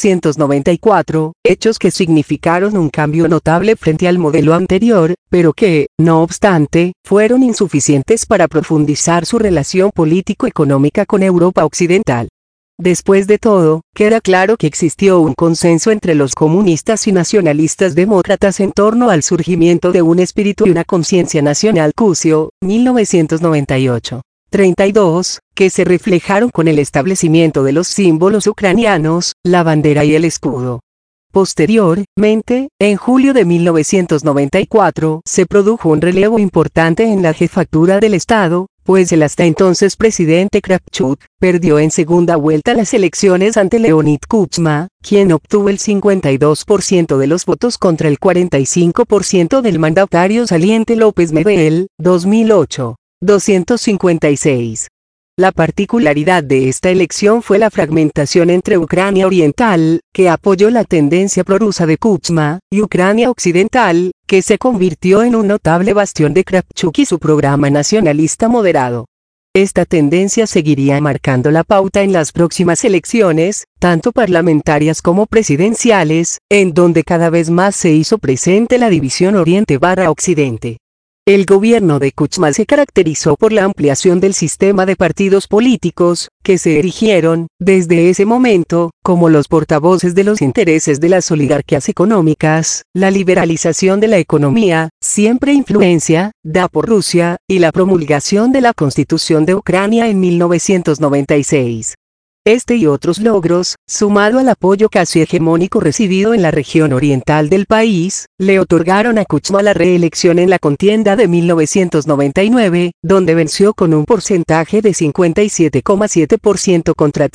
294, hechos que significaron un cambio notable frente al modelo anterior, pero que, no obstante, fueron insuficientes para profundizar su relación político-económica con Europa Occidental. Después de todo, queda claro que existió un consenso entre los comunistas y nacionalistas demócratas en torno al surgimiento de un espíritu y una conciencia nacional Cusio, 1998. 32, que se reflejaron con el establecimiento de los símbolos ucranianos, la bandera y el escudo. Posteriormente, en julio de 1994, se produjo un relevo importante en la jefatura del Estado, pues el hasta entonces presidente Kravchuk perdió en segunda vuelta las elecciones ante Leonid Kuchma, quien obtuvo el 52% de los votos contra el 45% del mandatario saliente López Medel, 2008. 256. La particularidad de esta elección fue la fragmentación entre Ucrania Oriental, que apoyó la tendencia prorrusa de Kuchma, y Ucrania Occidental, que se convirtió en un notable bastión de Kravchuk y su programa nacionalista moderado. Esta tendencia seguiría marcando la pauta en las próximas elecciones, tanto parlamentarias como presidenciales, en donde cada vez más se hizo presente la división Oriente-Occidente. El gobierno de Kuchma se caracterizó por la ampliación del sistema de partidos políticos, que se erigieron, desde ese momento, como los portavoces de los intereses de las oligarquías económicas, la liberalización de la economía, siempre influencia, da por Rusia, y la promulgación de la Constitución de Ucrania en 1996. Este y otros logros, sumado al apoyo casi hegemónico recibido en la región oriental del país, le otorgaron a Kuchma la reelección en la contienda de 1999, donde venció con un porcentaje de 57,7% contra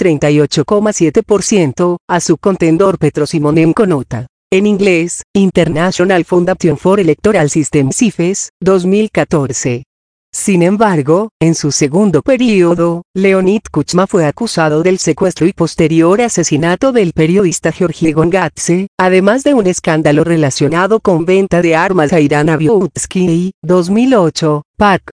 38,7%, a su contendor Petro Simonenko Nota. En inglés, International Foundation for Electoral Systems IFES, 2014. Sin embargo, en su segundo periodo, Leonid Kuchma fue acusado del secuestro y posterior asesinato del periodista Georgi Gongadze, además de un escándalo relacionado con venta de armas a Irán Abioutsky, 2008, Park.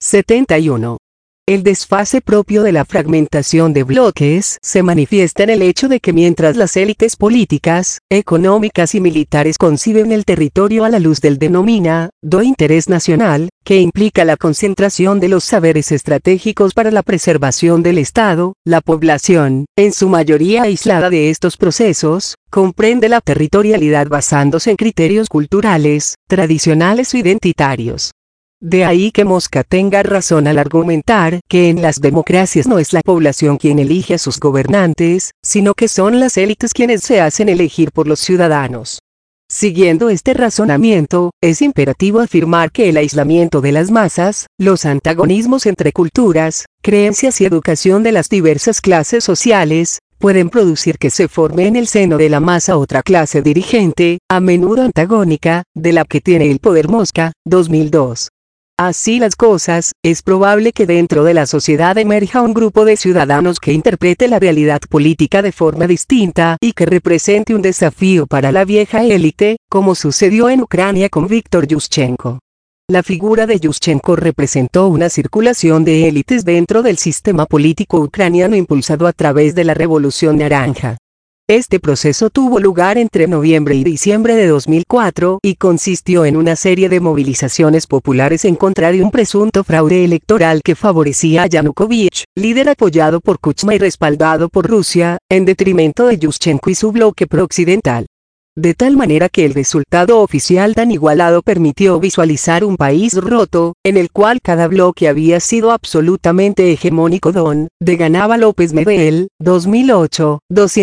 71. El desfase propio de la fragmentación de bloques se manifiesta en el hecho de que mientras las élites políticas, económicas y militares conciben el territorio a la luz del denominado interés nacional, que implica la concentración de los saberes estratégicos para la preservación del Estado, la población, en su mayoría aislada de estos procesos, comprende la territorialidad basándose en criterios culturales, tradicionales o identitarios. De ahí que Mosca tenga razón al argumentar que en las democracias no es la población quien elige a sus gobernantes, sino que son las élites quienes se hacen elegir por los ciudadanos. Siguiendo este razonamiento, es imperativo afirmar que el aislamiento de las masas, los antagonismos entre culturas, creencias y educación de las diversas clases sociales, pueden producir que se forme en el seno de la masa otra clase dirigente, a menudo antagónica, de la que tiene el poder. Mosca, 2002. Así las cosas, es probable que dentro de la sociedad emerja un grupo de ciudadanos que interprete la realidad política de forma distinta y que represente un desafío para la vieja élite, como sucedió en Ucrania con Víctor Yushchenko. La figura de Yushchenko representó una circulación de élites dentro del sistema político ucraniano impulsado a través de la Revolución Naranja. Este proceso tuvo lugar entre noviembre y diciembre de 2004 y consistió en una serie de movilizaciones populares en contra de un presunto fraude electoral que favorecía a Yanukovych, líder apoyado por Kuchma y respaldado por Rusia, en detrimento de Yushchenko y su bloque prooccidental. De tal manera que el resultado oficial tan igualado permitió visualizar un país roto, en el cual cada bloque había sido absolutamente hegemónico. De ganaba López Medel, 2008,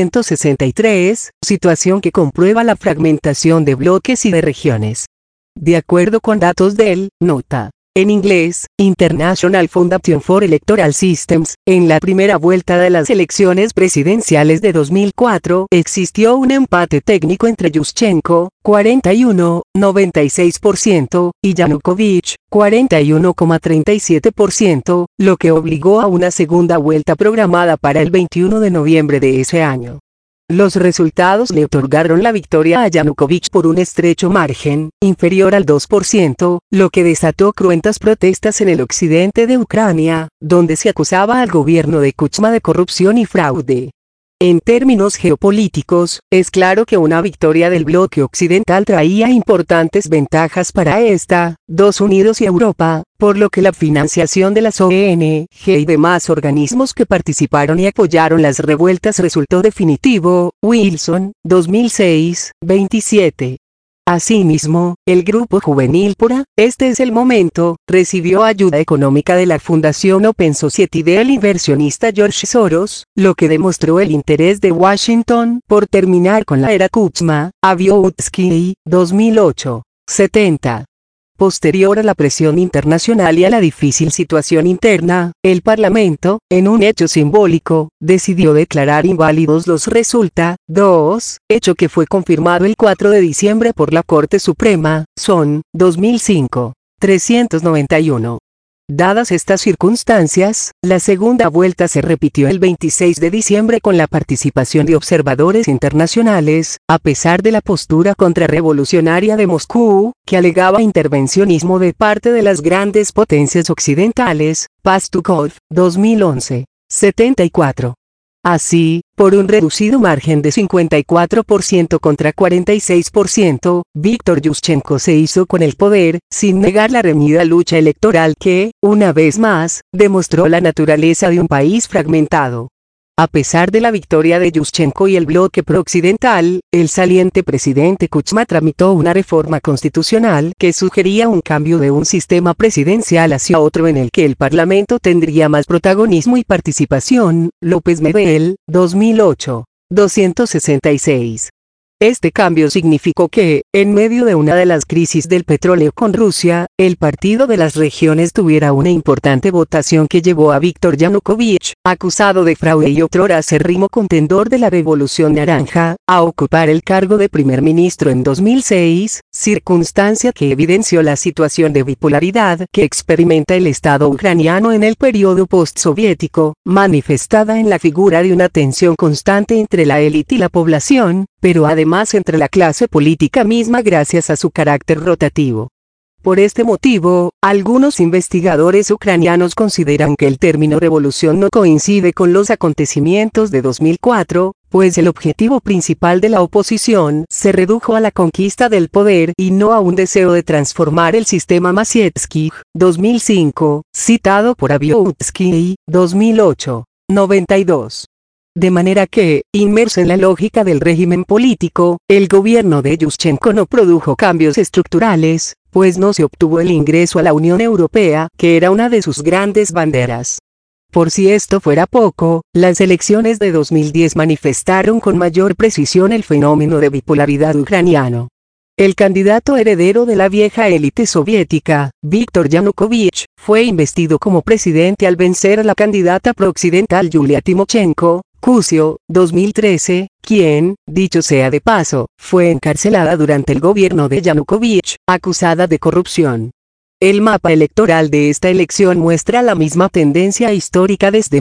263, situación que comprueba la fragmentación de bloques y de regiones. De acuerdo con datos del, Nota. En inglés, International Foundation for Electoral Systems, en la primera vuelta de las elecciones presidenciales de 2004 existió un empate técnico entre Yushchenko, 41,96%, y Yanukovych, 41,37%, lo que obligó a una segunda vuelta programada para el 21 de noviembre de ese año. Los resultados le otorgaron la victoria a Yanukovych por un estrecho margen, inferior al 2%, lo que desató cruentas protestas en el occidente de Ucrania, donde se acusaba al gobierno de Kuchma de corrupción y fraude. En términos geopolíticos, es claro que una victoria del bloque occidental traía importantes ventajas para Estados Unidos y Europa, por lo que la financiación de las ONG y demás organismos que participaron y apoyaron las revueltas resultó definitivo. Wilson, 2006, 27. Asimismo, el grupo juvenil Pura, este es el momento, recibió ayuda económica de la Fundación Open Society del inversionista George Soros, lo que demostró el interés de Washington por terminar con la era Kuchma. Abioutsky, 2008. 70. Posterior a la presión internacional y a la difícil situación interna, el Parlamento, en un hecho simbólico, decidió declarar inválidos los resultados, hecho que fue confirmado el 4 de diciembre por la Corte Suprema. Son, 2005. 391. Dadas estas circunstancias, la segunda vuelta se repitió el 26 de diciembre con la participación de observadores internacionales, a pesar de la postura contrarrevolucionaria de Moscú, que alegaba intervencionismo de parte de las grandes potencias occidentales. Pastukov, 2011. 74. Así, por un reducido margen de 54% contra 46%, Víctor Yushchenko se hizo con el poder, sin negar la reñida lucha electoral que, una vez más, demostró la naturaleza de un país fragmentado. A pesar de la victoria de Yushchenko y el bloque pro-occidental, el saliente presidente Kuchma tramitó una reforma constitucional que sugería un cambio de un sistema presidencial hacia otro en el que el parlamento tendría más protagonismo y participación. López Medel, 2008. 266. Este cambio significó que, en medio de una de las crisis del petróleo con Rusia, el Partido de las Regiones tuviera una importante votación que llevó a Víctor Yanukovych, acusado de fraude y otrora acérrimo contendor de la Revolución Naranja, a ocupar el cargo de primer ministro en 2006, circunstancia que evidenció la situación de bipolaridad que experimenta el Estado ucraniano en el periodo postsoviético, manifestada en la figura de una tensión constante entre la élite y la población, pero además entre la clase política misma gracias a su carácter rotativo. Por este motivo, algunos investigadores ucranianos consideran que el término revolución no coincide con los acontecimientos de 2004, pues el objetivo principal de la oposición se redujo a la conquista del poder y no a un deseo de transformar el sistema Masietskij, 2005, citado por Abioutsky, 2008. 92. De manera que, inmerso en la lógica del régimen político, el gobierno de Yushchenko no produjo cambios estructurales, pues no se obtuvo el ingreso a la Unión Europea, que era una de sus grandes banderas. Por si esto fuera poco, las elecciones de 2010 manifestaron con mayor precisión el fenómeno de bipolaridad ucraniano. El candidato heredero de la vieja élite soviética, Víctor Yanukovych, fue investido como presidente al vencer a la candidata pro-occidental Yulia Timochenko, Cusio, 2013, quien, dicho sea de paso, fue encarcelada durante el gobierno de Yanukovych, acusada de corrupción. El mapa electoral de esta elección muestra la misma tendencia histórica desde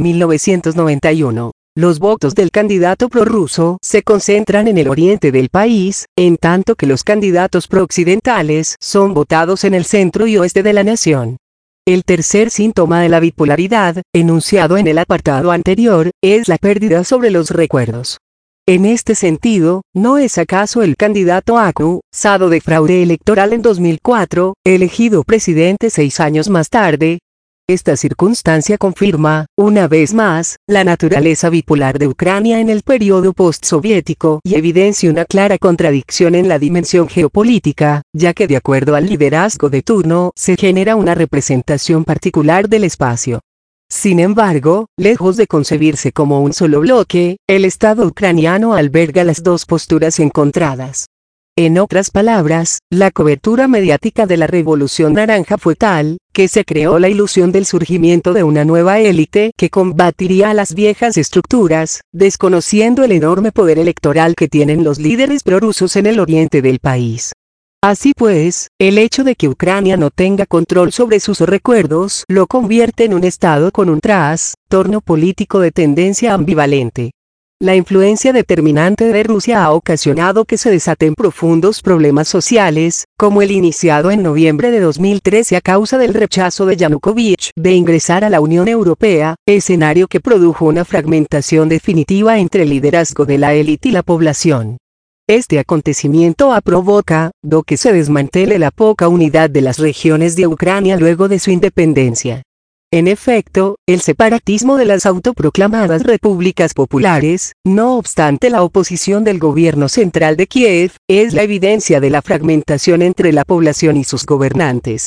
1991. Los votos del candidato prorruso se concentran en el oriente del país, en tanto que los candidatos pro-occidentales son votados en el centro y oeste de la nación. El tercer síntoma de la bipolaridad, enunciado en el apartado anterior, es la pérdida sobre los recuerdos. En este sentido, ¿no es acaso el candidato acusado de fraude electoral en 2004, elegido presidente 6 años más tarde? Esta circunstancia confirma, una vez más, la naturaleza bipolar de Ucrania en el periodo postsoviético y evidencia una clara contradicción en la dimensión geopolítica, ya que de acuerdo al liderazgo de turno se genera una representación particular del espacio. Sin embargo, lejos de concebirse como un solo bloque, el Estado ucraniano alberga las dos posturas encontradas. En otras palabras, la cobertura mediática de la Revolución Naranja fue tal, que se creó la ilusión del surgimiento de una nueva élite que combatiría a las viejas estructuras, desconociendo el enorme poder electoral que tienen los líderes prorrusos en el oriente del país. Así pues, el hecho de que Ucrania no tenga control sobre sus recuerdos lo convierte en un Estado con un trastorno político de tendencia ambivalente. La influencia determinante de Rusia ha ocasionado que se desaten profundos problemas sociales, como el iniciado en noviembre de 2013 a causa del rechazo de Yanukovych de ingresar a la Unión Europea, escenario que produjo una fragmentación definitiva entre el liderazgo de la élite y la población. Este acontecimiento ha provocado que se desmantele la poca unidad de las regiones de Ucrania luego de su independencia. En efecto, el separatismo de las autoproclamadas repúblicas populares, no obstante la oposición del gobierno central de Kiev, es la evidencia de la fragmentación entre la población y sus gobernantes.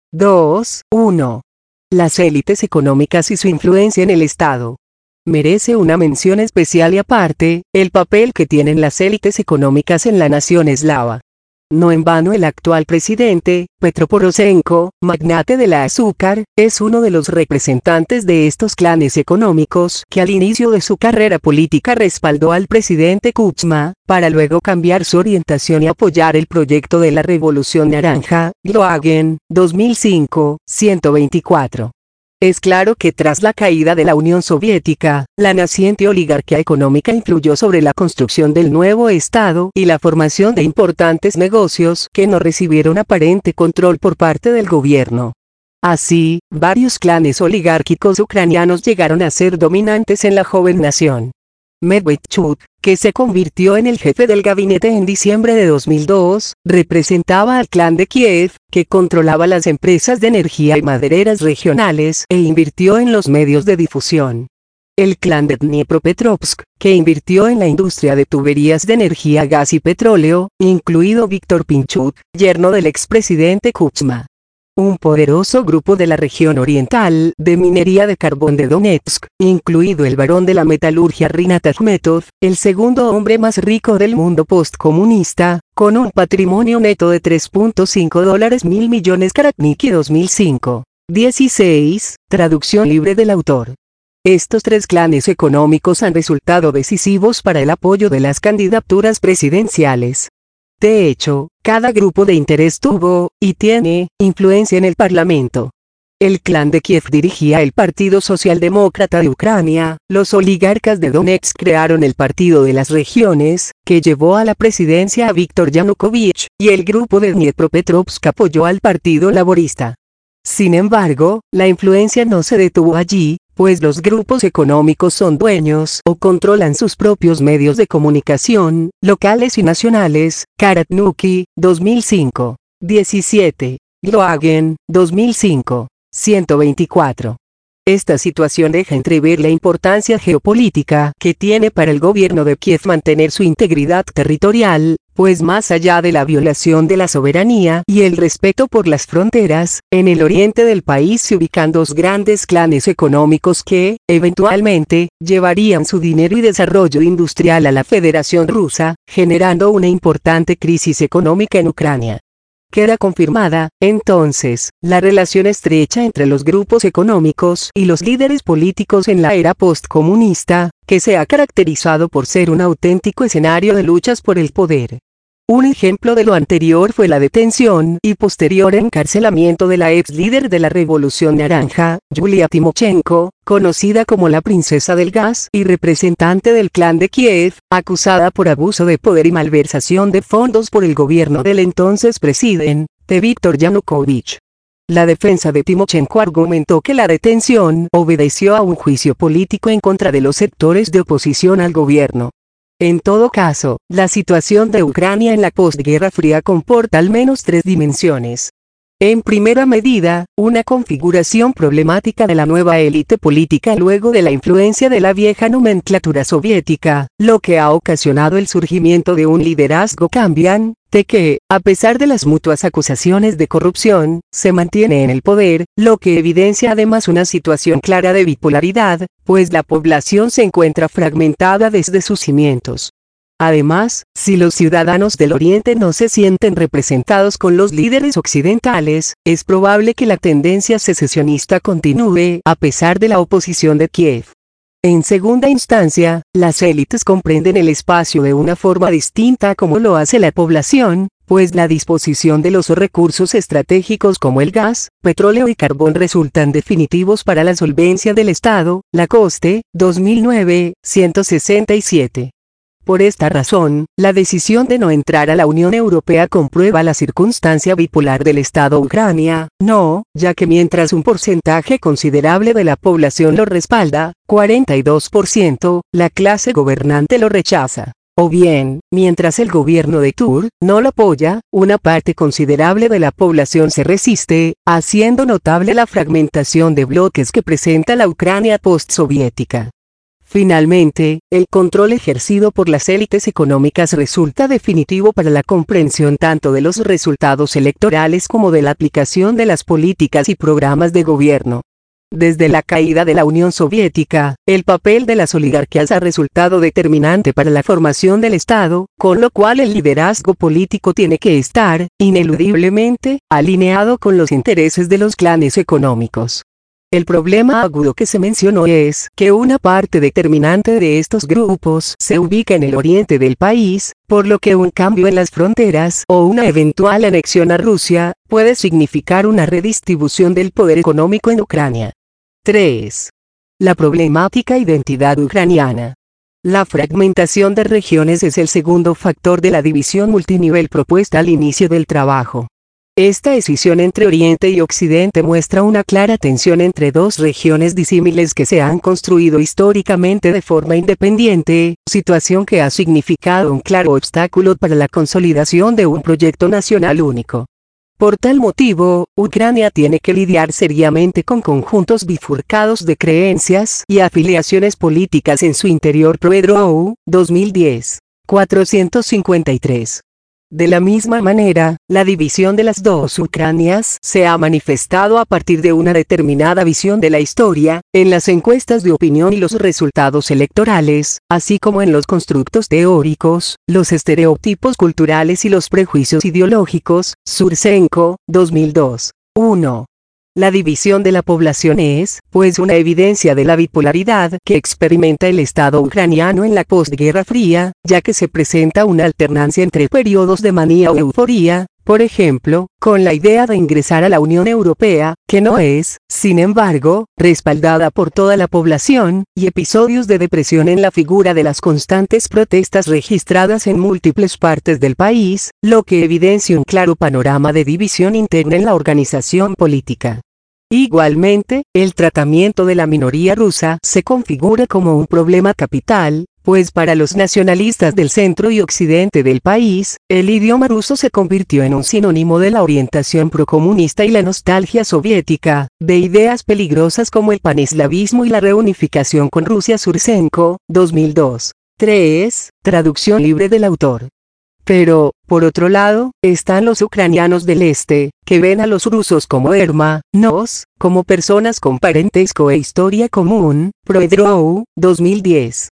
2.1. Las élites económicas y su influencia en el Estado. Merece una mención especial y aparte, el papel que tienen las élites económicas en la nación eslava. No en vano el actual presidente, Petro Poroshenko, magnate de la azúcar, es uno de los representantes de estos clanes económicos que al inicio de su carrera política respaldó al presidente Kuchma, para luego cambiar su orientación y apoyar el proyecto de la Revolución Naranja, Gloagen, 2005, 124. Es claro que tras la caída de la Unión Soviética, la naciente oligarquía económica influyó sobre la construcción del nuevo Estado y la formación de importantes negocios que no recibieron aparente control por parte del gobierno. Así, varios clanes oligárquicos ucranianos llegaron a ser dominantes en la joven nación. Medvedchuk, que se convirtió en el jefe del gabinete en diciembre de 2002, representaba al clan de Kiev, que controlaba las empresas de energía y madereras regionales e invirtió en los medios de difusión. El clan de Dniepropetrovsk, que invirtió en la industria de tuberías de energía, gas y petróleo, incluido Víctor Pinchuk, yerno del expresidente Kuchma. Un poderoso grupo de la región oriental de minería de carbón de Donetsk, incluido el barón de la metalurgia Rinat Akhmetov, el segundo hombre más rico del mundo postcomunista, con un patrimonio neto de $3.5 mil millones. Karatniki 2005. 16. Traducción libre del autor. Estos tres clanes económicos han resultado decisivos para el apoyo de las candidaturas presidenciales. De hecho, cada grupo de interés tuvo, y tiene, influencia en el Parlamento. El clan de Kiev dirigía el Partido Socialdemócrata de Ucrania, los oligarcas de Donetsk crearon el Partido de las Regiones, que llevó a la presidencia a Víktor Yanukovych, y el grupo de Dniepropetrovsk apoyó al Partido Laborista. Sin embargo, la influencia no se detuvo allí, pues los grupos económicos son dueños o controlan sus propios medios de comunicación, locales y nacionales. Karatnuki, 2005. 17. Gloagen, 2005. 124. Esta situación deja entrever la importancia geopolítica que tiene para el gobierno de Kiev mantener su integridad territorial, pues más allá de la violación de la soberanía y el respeto por las fronteras, en el oriente del país se ubican dos grandes clanes económicos que, eventualmente, llevarían su dinero y desarrollo industrial a la Federación Rusa, generando una importante crisis económica en Ucrania. Queda confirmada, entonces, la relación estrecha entre los grupos económicos y los líderes políticos en la era postcomunista, que se ha caracterizado por ser un auténtico escenario de luchas por el poder. Un ejemplo de lo anterior fue la detención y posterior encarcelamiento de la ex líder de la Revolución Naranja, Yulia Timochenko, conocida como la princesa del gas y representante del clan de Kiev, acusada por abuso de poder y malversación de fondos por el gobierno del entonces presidente, Víktor Yanukovych. La defensa de Timochenko argumentó que la detención obedeció a un juicio político en contra de los sectores de oposición al gobierno. En todo caso, la situación de Ucrania en la postguerra fría comporta al menos tres dimensiones. En primera medida, una configuración problemática de la nueva élite política luego de la influencia de la vieja nomenclatura soviética, lo que ha ocasionado el surgimiento de un liderazgo cambiante que, a pesar de las mutuas acusaciones de corrupción, se mantiene en el poder, lo que evidencia además una situación clara de bipolaridad, pues la población se encuentra fragmentada desde sus cimientos. Además, si los ciudadanos del Oriente no se sienten representados con los líderes occidentales, es probable que la tendencia secesionista continúe a pesar de la oposición de Kiev. En segunda instancia, las élites comprenden el espacio de una forma distinta como lo hace la población, pues la disposición de los recursos estratégicos como el gas, petróleo y carbón resultan definitivos para la solvencia del Estado. Lacoste, 2009, 167. Por esta razón, la decisión de no entrar a la Unión Europea comprueba la circunstancia bipolar del Estado Ucrania, ya que mientras un porcentaje considerable de la población lo respalda, 42%, la clase gobernante lo rechaza. O bien, mientras el gobierno de Turk no lo apoya, una parte considerable de la población se resiste, haciendo notable la fragmentación de bloques que presenta la Ucrania postsoviética. Finalmente, el control ejercido por las élites económicas resulta definitivo para la comprensión tanto de los resultados electorales como de la aplicación de las políticas y programas de gobierno. Desde la caída de la Unión Soviética, el papel de las oligarquías ha resultado determinante para la formación del Estado, con lo cual el liderazgo político tiene que estar, ineludiblemente, alineado con los intereses de los clanes económicos. El problema agudo que se mencionó es que una parte determinante de estos grupos se ubica en el oriente del país, por lo que un cambio en las fronteras o una eventual anexión a Rusia puede significar una redistribución del poder económico en Ucrania. 3. La problemática identidad ucraniana. La fragmentación de regiones es el segundo factor de la división multinivel propuesta al inicio del trabajo. Esta escisión entre Oriente y Occidente muestra una clara tensión entre dos regiones disímiles que se han construido históricamente de forma independiente, situación que ha significado un claro obstáculo para la consolidación de un proyecto nacional único. Por tal motivo, Ucrania tiene que lidiar seriamente con conjuntos bifurcados de creencias y afiliaciones políticas en su interior. Pedro 2010. 453. De la misma manera, la división de las dos Ucranias se ha manifestado a partir de una determinada visión de la historia, en las encuestas de opinión y los resultados electorales, así como en los constructos teóricos, los estereotipos culturales y los prejuicios ideológicos. Sursenko, 2002. 1. La división de la población es, pues, una evidencia de la bipolaridad que experimenta el Estado ucraniano en la posguerra fría, ya que se presenta una alternancia entre periodos de manía o euforía, por ejemplo, con la idea de ingresar a la Unión Europea, que no es, sin embargo, respaldada por toda la población, y episodios de depresión en la figura de las constantes protestas registradas en múltiples partes del país, lo que evidencia un claro panorama de división interna en la organización política. Igualmente, el tratamiento de la minoría rusa se configura como un problema capital, pues para los nacionalistas del centro y occidente del país, el idioma ruso se convirtió en un sinónimo de la orientación procomunista y la nostalgia soviética, de ideas peligrosas como el paneslavismo y la reunificación con Rusia. Sursenko, 2002. 3. Traducción libre del autor. Pero, por otro lado, están los ucranianos del este, que ven a los rusos como hermanos, como personas con parentesco e historia común. Pedro 2010.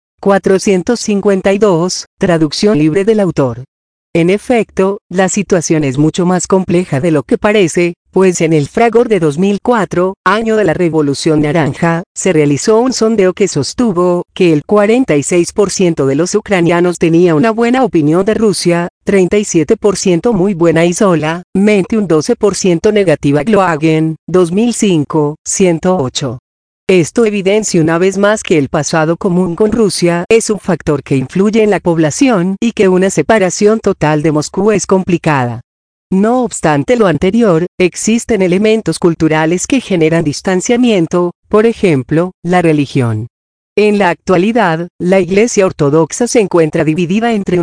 452, traducción libre del autor. En efecto, la situación es mucho más compleja de lo que parece, pues en el fragor de 2004, año de la Revolución Naranja, se realizó un sondeo que sostuvo que el 46% de los ucranianos tenía una buena opinión de Rusia, 37% muy buena y solamente un 12% negativa. Gloagen, 2005, 108. Esto evidencia una vez más que el pasado común con Rusia es un factor que influye en la población y que una separación total de Moscú es complicada. No obstante lo anterior, existen elementos culturales que generan distanciamiento, por ejemplo, la religión. En la actualidad, la Iglesia Ortodoxa se encuentra dividida entre un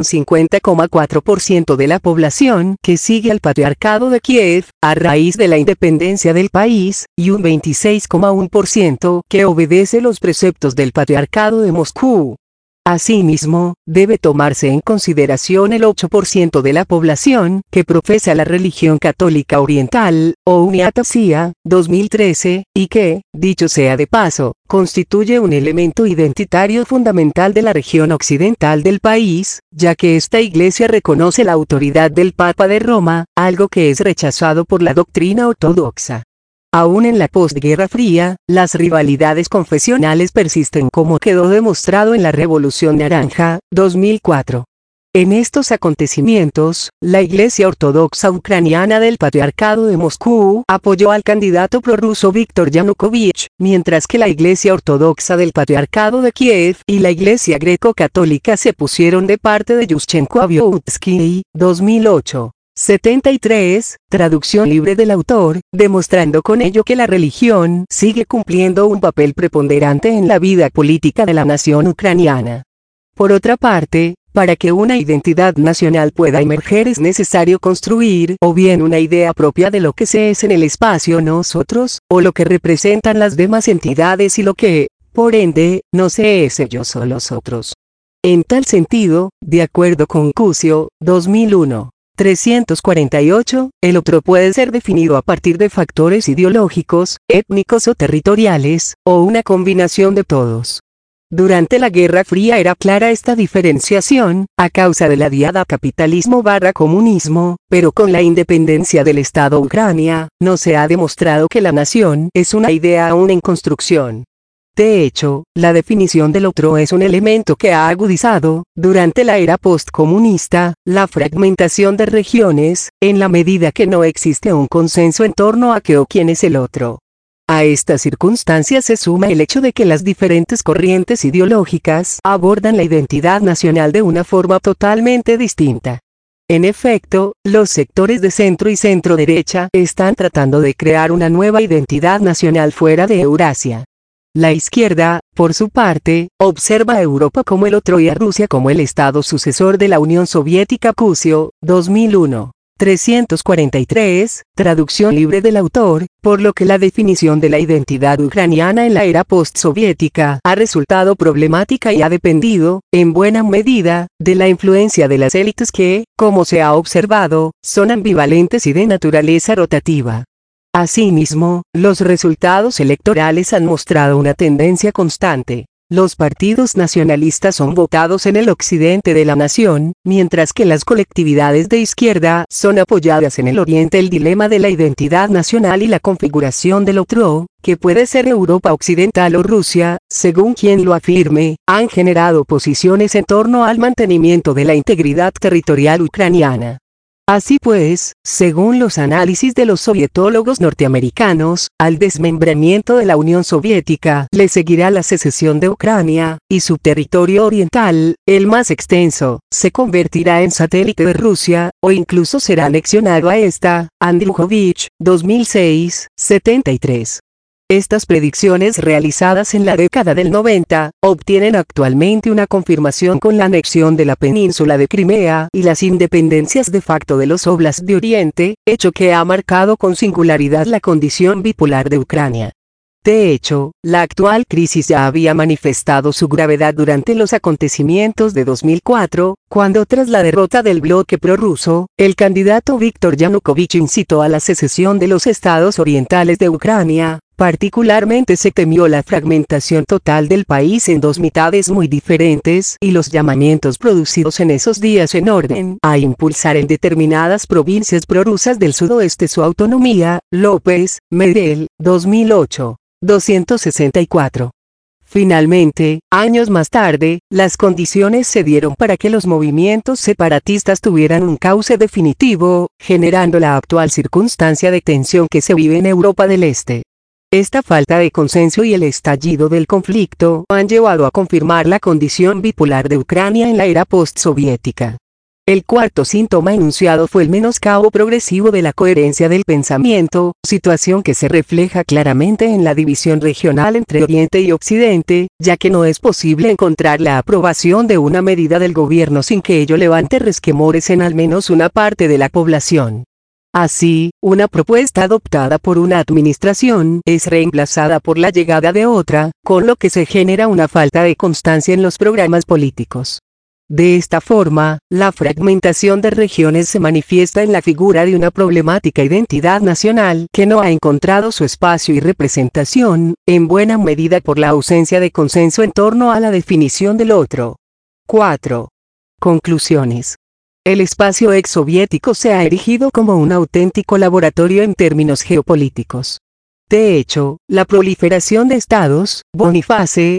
50,4% de la población que sigue al Patriarcado de Kiev, a raíz de la independencia del país, y un 26,1% que obedece los preceptos del Patriarcado de Moscú. Asimismo, debe tomarse en consideración el 8% de la población que profesa la religión católica oriental, o Uniatasia, 2013, y que, dicho sea de paso, constituye un elemento identitario fundamental de la región occidental del país, ya que esta iglesia reconoce la autoridad del Papa de Roma, algo que es rechazado por la doctrina ortodoxa. Aún en la posguerra fría, las rivalidades confesionales persisten, como quedó demostrado en la Revolución Naranja, 2004. En estos acontecimientos, la Iglesia Ortodoxa Ucraniana del Patriarcado de Moscú apoyó al candidato prorruso Víktor Yanukovych, mientras que la Iglesia Ortodoxa del Patriarcado de Kiev y la Iglesia Greco-Católica se pusieron de parte de Yushchenko a Vyotsky, 2008. 73, traducción libre del autor, demostrando con ello que la religión sigue cumpliendo un papel preponderante en la vida política de la nación ucraniana. Por otra parte, para que una identidad nacional pueda emerger es necesario construir o bien una idea propia de lo que se es en el espacio nosotros, o lo que representan las demás entidades y lo que, por ende, no se es ellos o los otros. En tal sentido, de acuerdo con Cusio, 2001. 348, el otro puede ser definido a partir de factores ideológicos, étnicos o territoriales, o una combinación de todos. Durante la Guerra Fría era clara esta diferenciación, a causa de la diada capitalismo/comunismo, pero con la independencia del Estado Ucrania, no se ha demostrado que la nación es una idea aún en construcción. De hecho, la definición del otro es un elemento que ha agudizado, durante la era postcomunista, la fragmentación de regiones, en la medida que no existe un consenso en torno a qué o quién es el otro. A esta circunstancia se suma el hecho de que las diferentes corrientes ideológicas abordan la identidad nacional de una forma totalmente distinta. En efecto, los sectores de centro y centro-derecha están tratando de crear una nueva identidad nacional fuera de Eurasia. La izquierda, por su parte, observa a Europa como el otro y a Rusia como el estado sucesor de la Unión Soviética. Cusio, 2001. 343, traducción libre del autor, por lo que la definición de la identidad ucraniana en la era postsoviética ha resultado problemática y ha dependido, en buena medida, de la influencia de las élites que, como se ha observado, son ambivalentes y de naturaleza rotativa. Asimismo, los resultados electorales han mostrado una tendencia constante. Los partidos nacionalistas son votados en el occidente de la nación, mientras que las colectividades de izquierda son apoyadas en el oriente. El dilema de la identidad nacional y la configuración del otro, que puede ser Europa Occidental o Rusia, según quien lo afirme, han generado posiciones en torno al mantenimiento de la integridad territorial ucraniana. Así pues, según los análisis de los sovietólogos norteamericanos, al desmembramiento de la Unión Soviética le seguirá la secesión de Ucrania, y su territorio oriental, el más extenso, se convertirá en satélite de Rusia, o incluso será anexionado a esta. Andrujovich, 2006, 73. Estas predicciones realizadas en la década del 90, obtienen actualmente una confirmación con la anexión de la península de Crimea y las independencias de facto de los óblasts de Oriente, hecho que ha marcado con singularidad la condición bipolar de Ucrania. De hecho, la actual crisis ya había manifestado su gravedad durante los acontecimientos de 2004, cuando tras la derrota del bloque prorruso, el candidato Víktor Yanukovych incitó a la secesión de los estados orientales de Ucrania. Particularmente se temió la fragmentación total del país en dos mitades muy diferentes y los llamamientos producidos en esos días en orden a impulsar en determinadas provincias prorrusas del sudoeste su autonomía. López, Medel, 2008. 264. Finalmente, años más tarde, las condiciones se dieron para que los movimientos separatistas tuvieran un cauce definitivo, generando la actual circunstancia de tensión que se vive en Europa del Este. Esta falta de consenso y el estallido del conflicto han llevado a confirmar la condición bipolar de Ucrania en la era postsoviética. El cuarto síntoma enunciado fue el menoscabo progresivo de la coherencia del pensamiento, situación que se refleja claramente en la división regional entre Oriente y Occidente, ya que no es posible encontrar la aprobación de una medida del gobierno sin que ello levante resquemores en al menos una parte de la población. Así, una propuesta adoptada por una administración es reemplazada por la llegada de otra, con lo que se genera una falta de constancia en los programas políticos. De esta forma, la fragmentación de regiones se manifiesta en la figura de una problemática identidad nacional que no ha encontrado su espacio y representación, en buena medida por la ausencia de consenso en torno a la definición del otro. 4. Conclusiones. El espacio exsoviético se ha erigido como un auténtico laboratorio en términos geopolíticos. De hecho, la proliferación de estados, Boniface,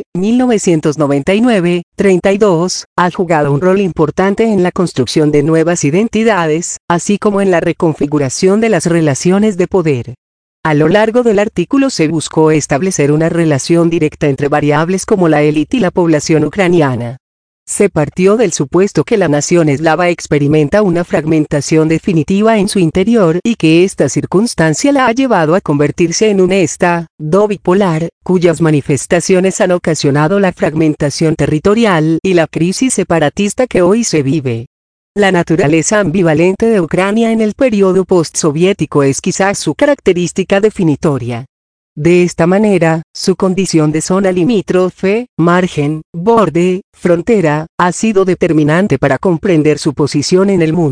1999, 32, ha jugado un rol importante en la construcción de nuevas identidades, así como en la reconfiguración de las relaciones de poder. A lo largo del artículo se buscó establecer una relación directa entre variables como la élite y la población ucraniana. Se partió del supuesto que la nación eslava experimenta una fragmentación definitiva en su interior y que esta circunstancia la ha llevado a convertirse en un estado bipolar, cuyas manifestaciones han ocasionado la fragmentación territorial y la crisis separatista que hoy se vive. La naturaleza ambivalente de Ucrania en el periodo postsoviético es quizás su característica definitoria. De esta manera, su condición de zona limítrofe, margen, borde, frontera, ha sido determinante para comprender su posición en el mundo.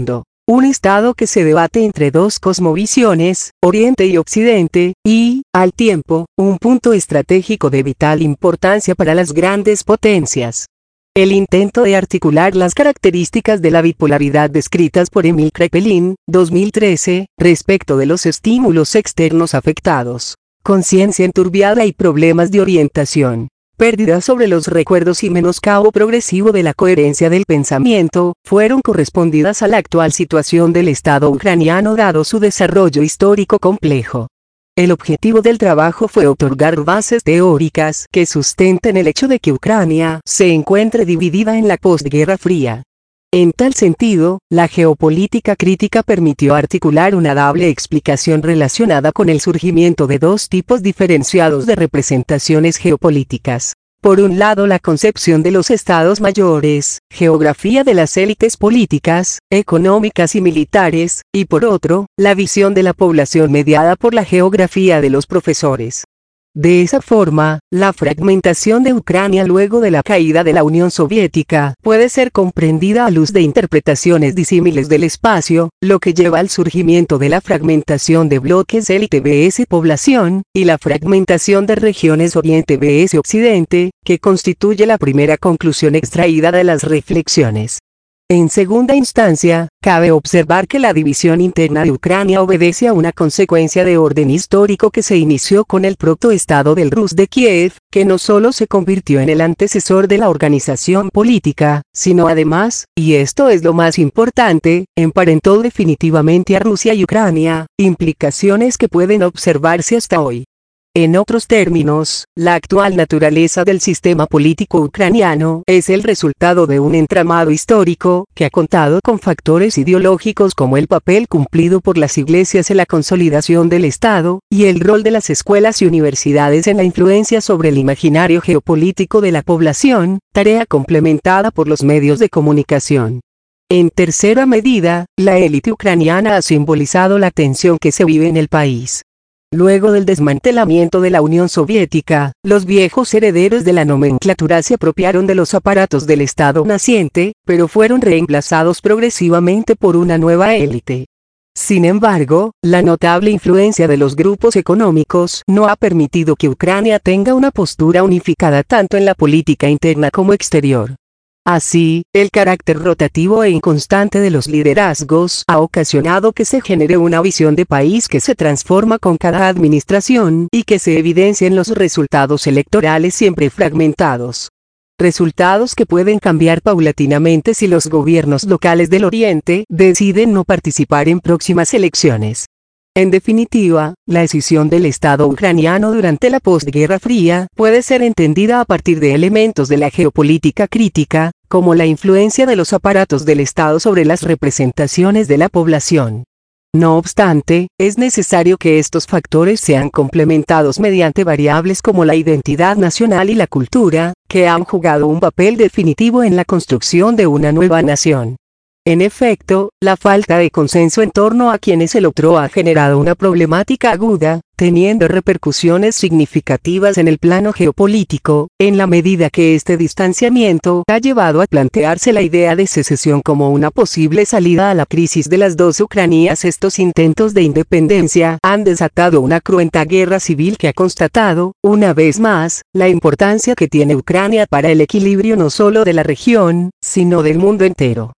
Un estado que se debate entre dos cosmovisiones, Oriente y Occidente, y, al tiempo, un punto estratégico de vital importancia para las grandes potencias. El intento de articular las características de la bipolaridad descritas por Emil Kraepelin, 2013, respecto de los estímulos externos afectados, conciencia enturbiada y problemas de orientación, pérdida sobre los recuerdos y menoscabo progresivo de la coherencia del pensamiento, fueron correspondidas a la actual situación del Estado ucraniano dado su desarrollo histórico complejo. El objetivo del trabajo fue otorgar bases teóricas que sustenten el hecho de que Ucrania se encuentre dividida en la posguerra fría. En tal sentido, la geopolítica crítica permitió articular una doble explicación relacionada con el surgimiento de dos tipos diferenciados de representaciones geopolíticas. Por un lado, la concepción de los estados mayores, geografía de las élites políticas, económicas y militares, y por otro, la visión de la población mediada por la geografía de los profesores. De esa forma, la fragmentación de Ucrania luego de la caída de la Unión Soviética puede ser comprendida a luz de interpretaciones disímiles del espacio, lo que lleva al surgimiento de la fragmentación de bloques élite vs población, y la fragmentación de regiones Oriente vs Occidente, que constituye la primera conclusión extraída de las reflexiones. En segunda instancia, cabe observar que la división interna de Ucrania obedece a una consecuencia de orden histórico que se inició con el protoestado del Rus de Kiev, que no solo se convirtió en el antecesor de la organización política, sino además, y esto es lo más importante, emparentó definitivamente a Rusia y Ucrania, implicaciones que pueden observarse hasta hoy. En otros términos, la actual naturaleza del sistema político ucraniano es el resultado de un entramado histórico que ha contado con factores ideológicos como el papel cumplido por las iglesias en la consolidación del Estado, y el rol de las escuelas y universidades en la influencia sobre el imaginario geopolítico de la población, tarea complementada por los medios de comunicación. En tercera medida, la élite ucraniana ha simbolizado la tensión que se vive en el país. Luego del desmantelamiento de la Unión Soviética, los viejos herederos de la nomenclatura se apropiaron de los aparatos del Estado naciente, pero fueron reemplazados progresivamente por una nueva élite. Sin embargo, la notable influencia de los grupos económicos no ha permitido que Ucrania tenga una postura unificada tanto en la política interna como exterior. Así, el carácter rotativo e inconstante de los liderazgos ha ocasionado que se genere una visión de país que se transforma con cada administración y que se evidencia en los resultados electorales siempre fragmentados. Resultados que pueden cambiar paulatinamente si los gobiernos locales del Oriente deciden no participar en próximas elecciones. En definitiva, la escisión del Estado ucraniano durante la posguerra fría puede ser entendida a partir de elementos de la geopolítica crítica, como la influencia de los aparatos del Estado sobre las representaciones de la población. No obstante, es necesario que estos factores sean complementados mediante variables como la identidad nacional y la cultura, que han jugado un papel definitivo en la construcción de una nueva nación. En efecto, la falta de consenso en torno a quienes el otro ha generado una problemática aguda, teniendo repercusiones significativas en el plano geopolítico, en la medida que este distanciamiento ha llevado a plantearse la idea de secesión como una posible salida a la crisis de las dos Ucranias. Estos intentos de independencia han desatado una cruenta guerra civil que ha constatado, una vez más, la importancia que tiene Ucrania para el equilibrio no solo de la región, sino del mundo entero.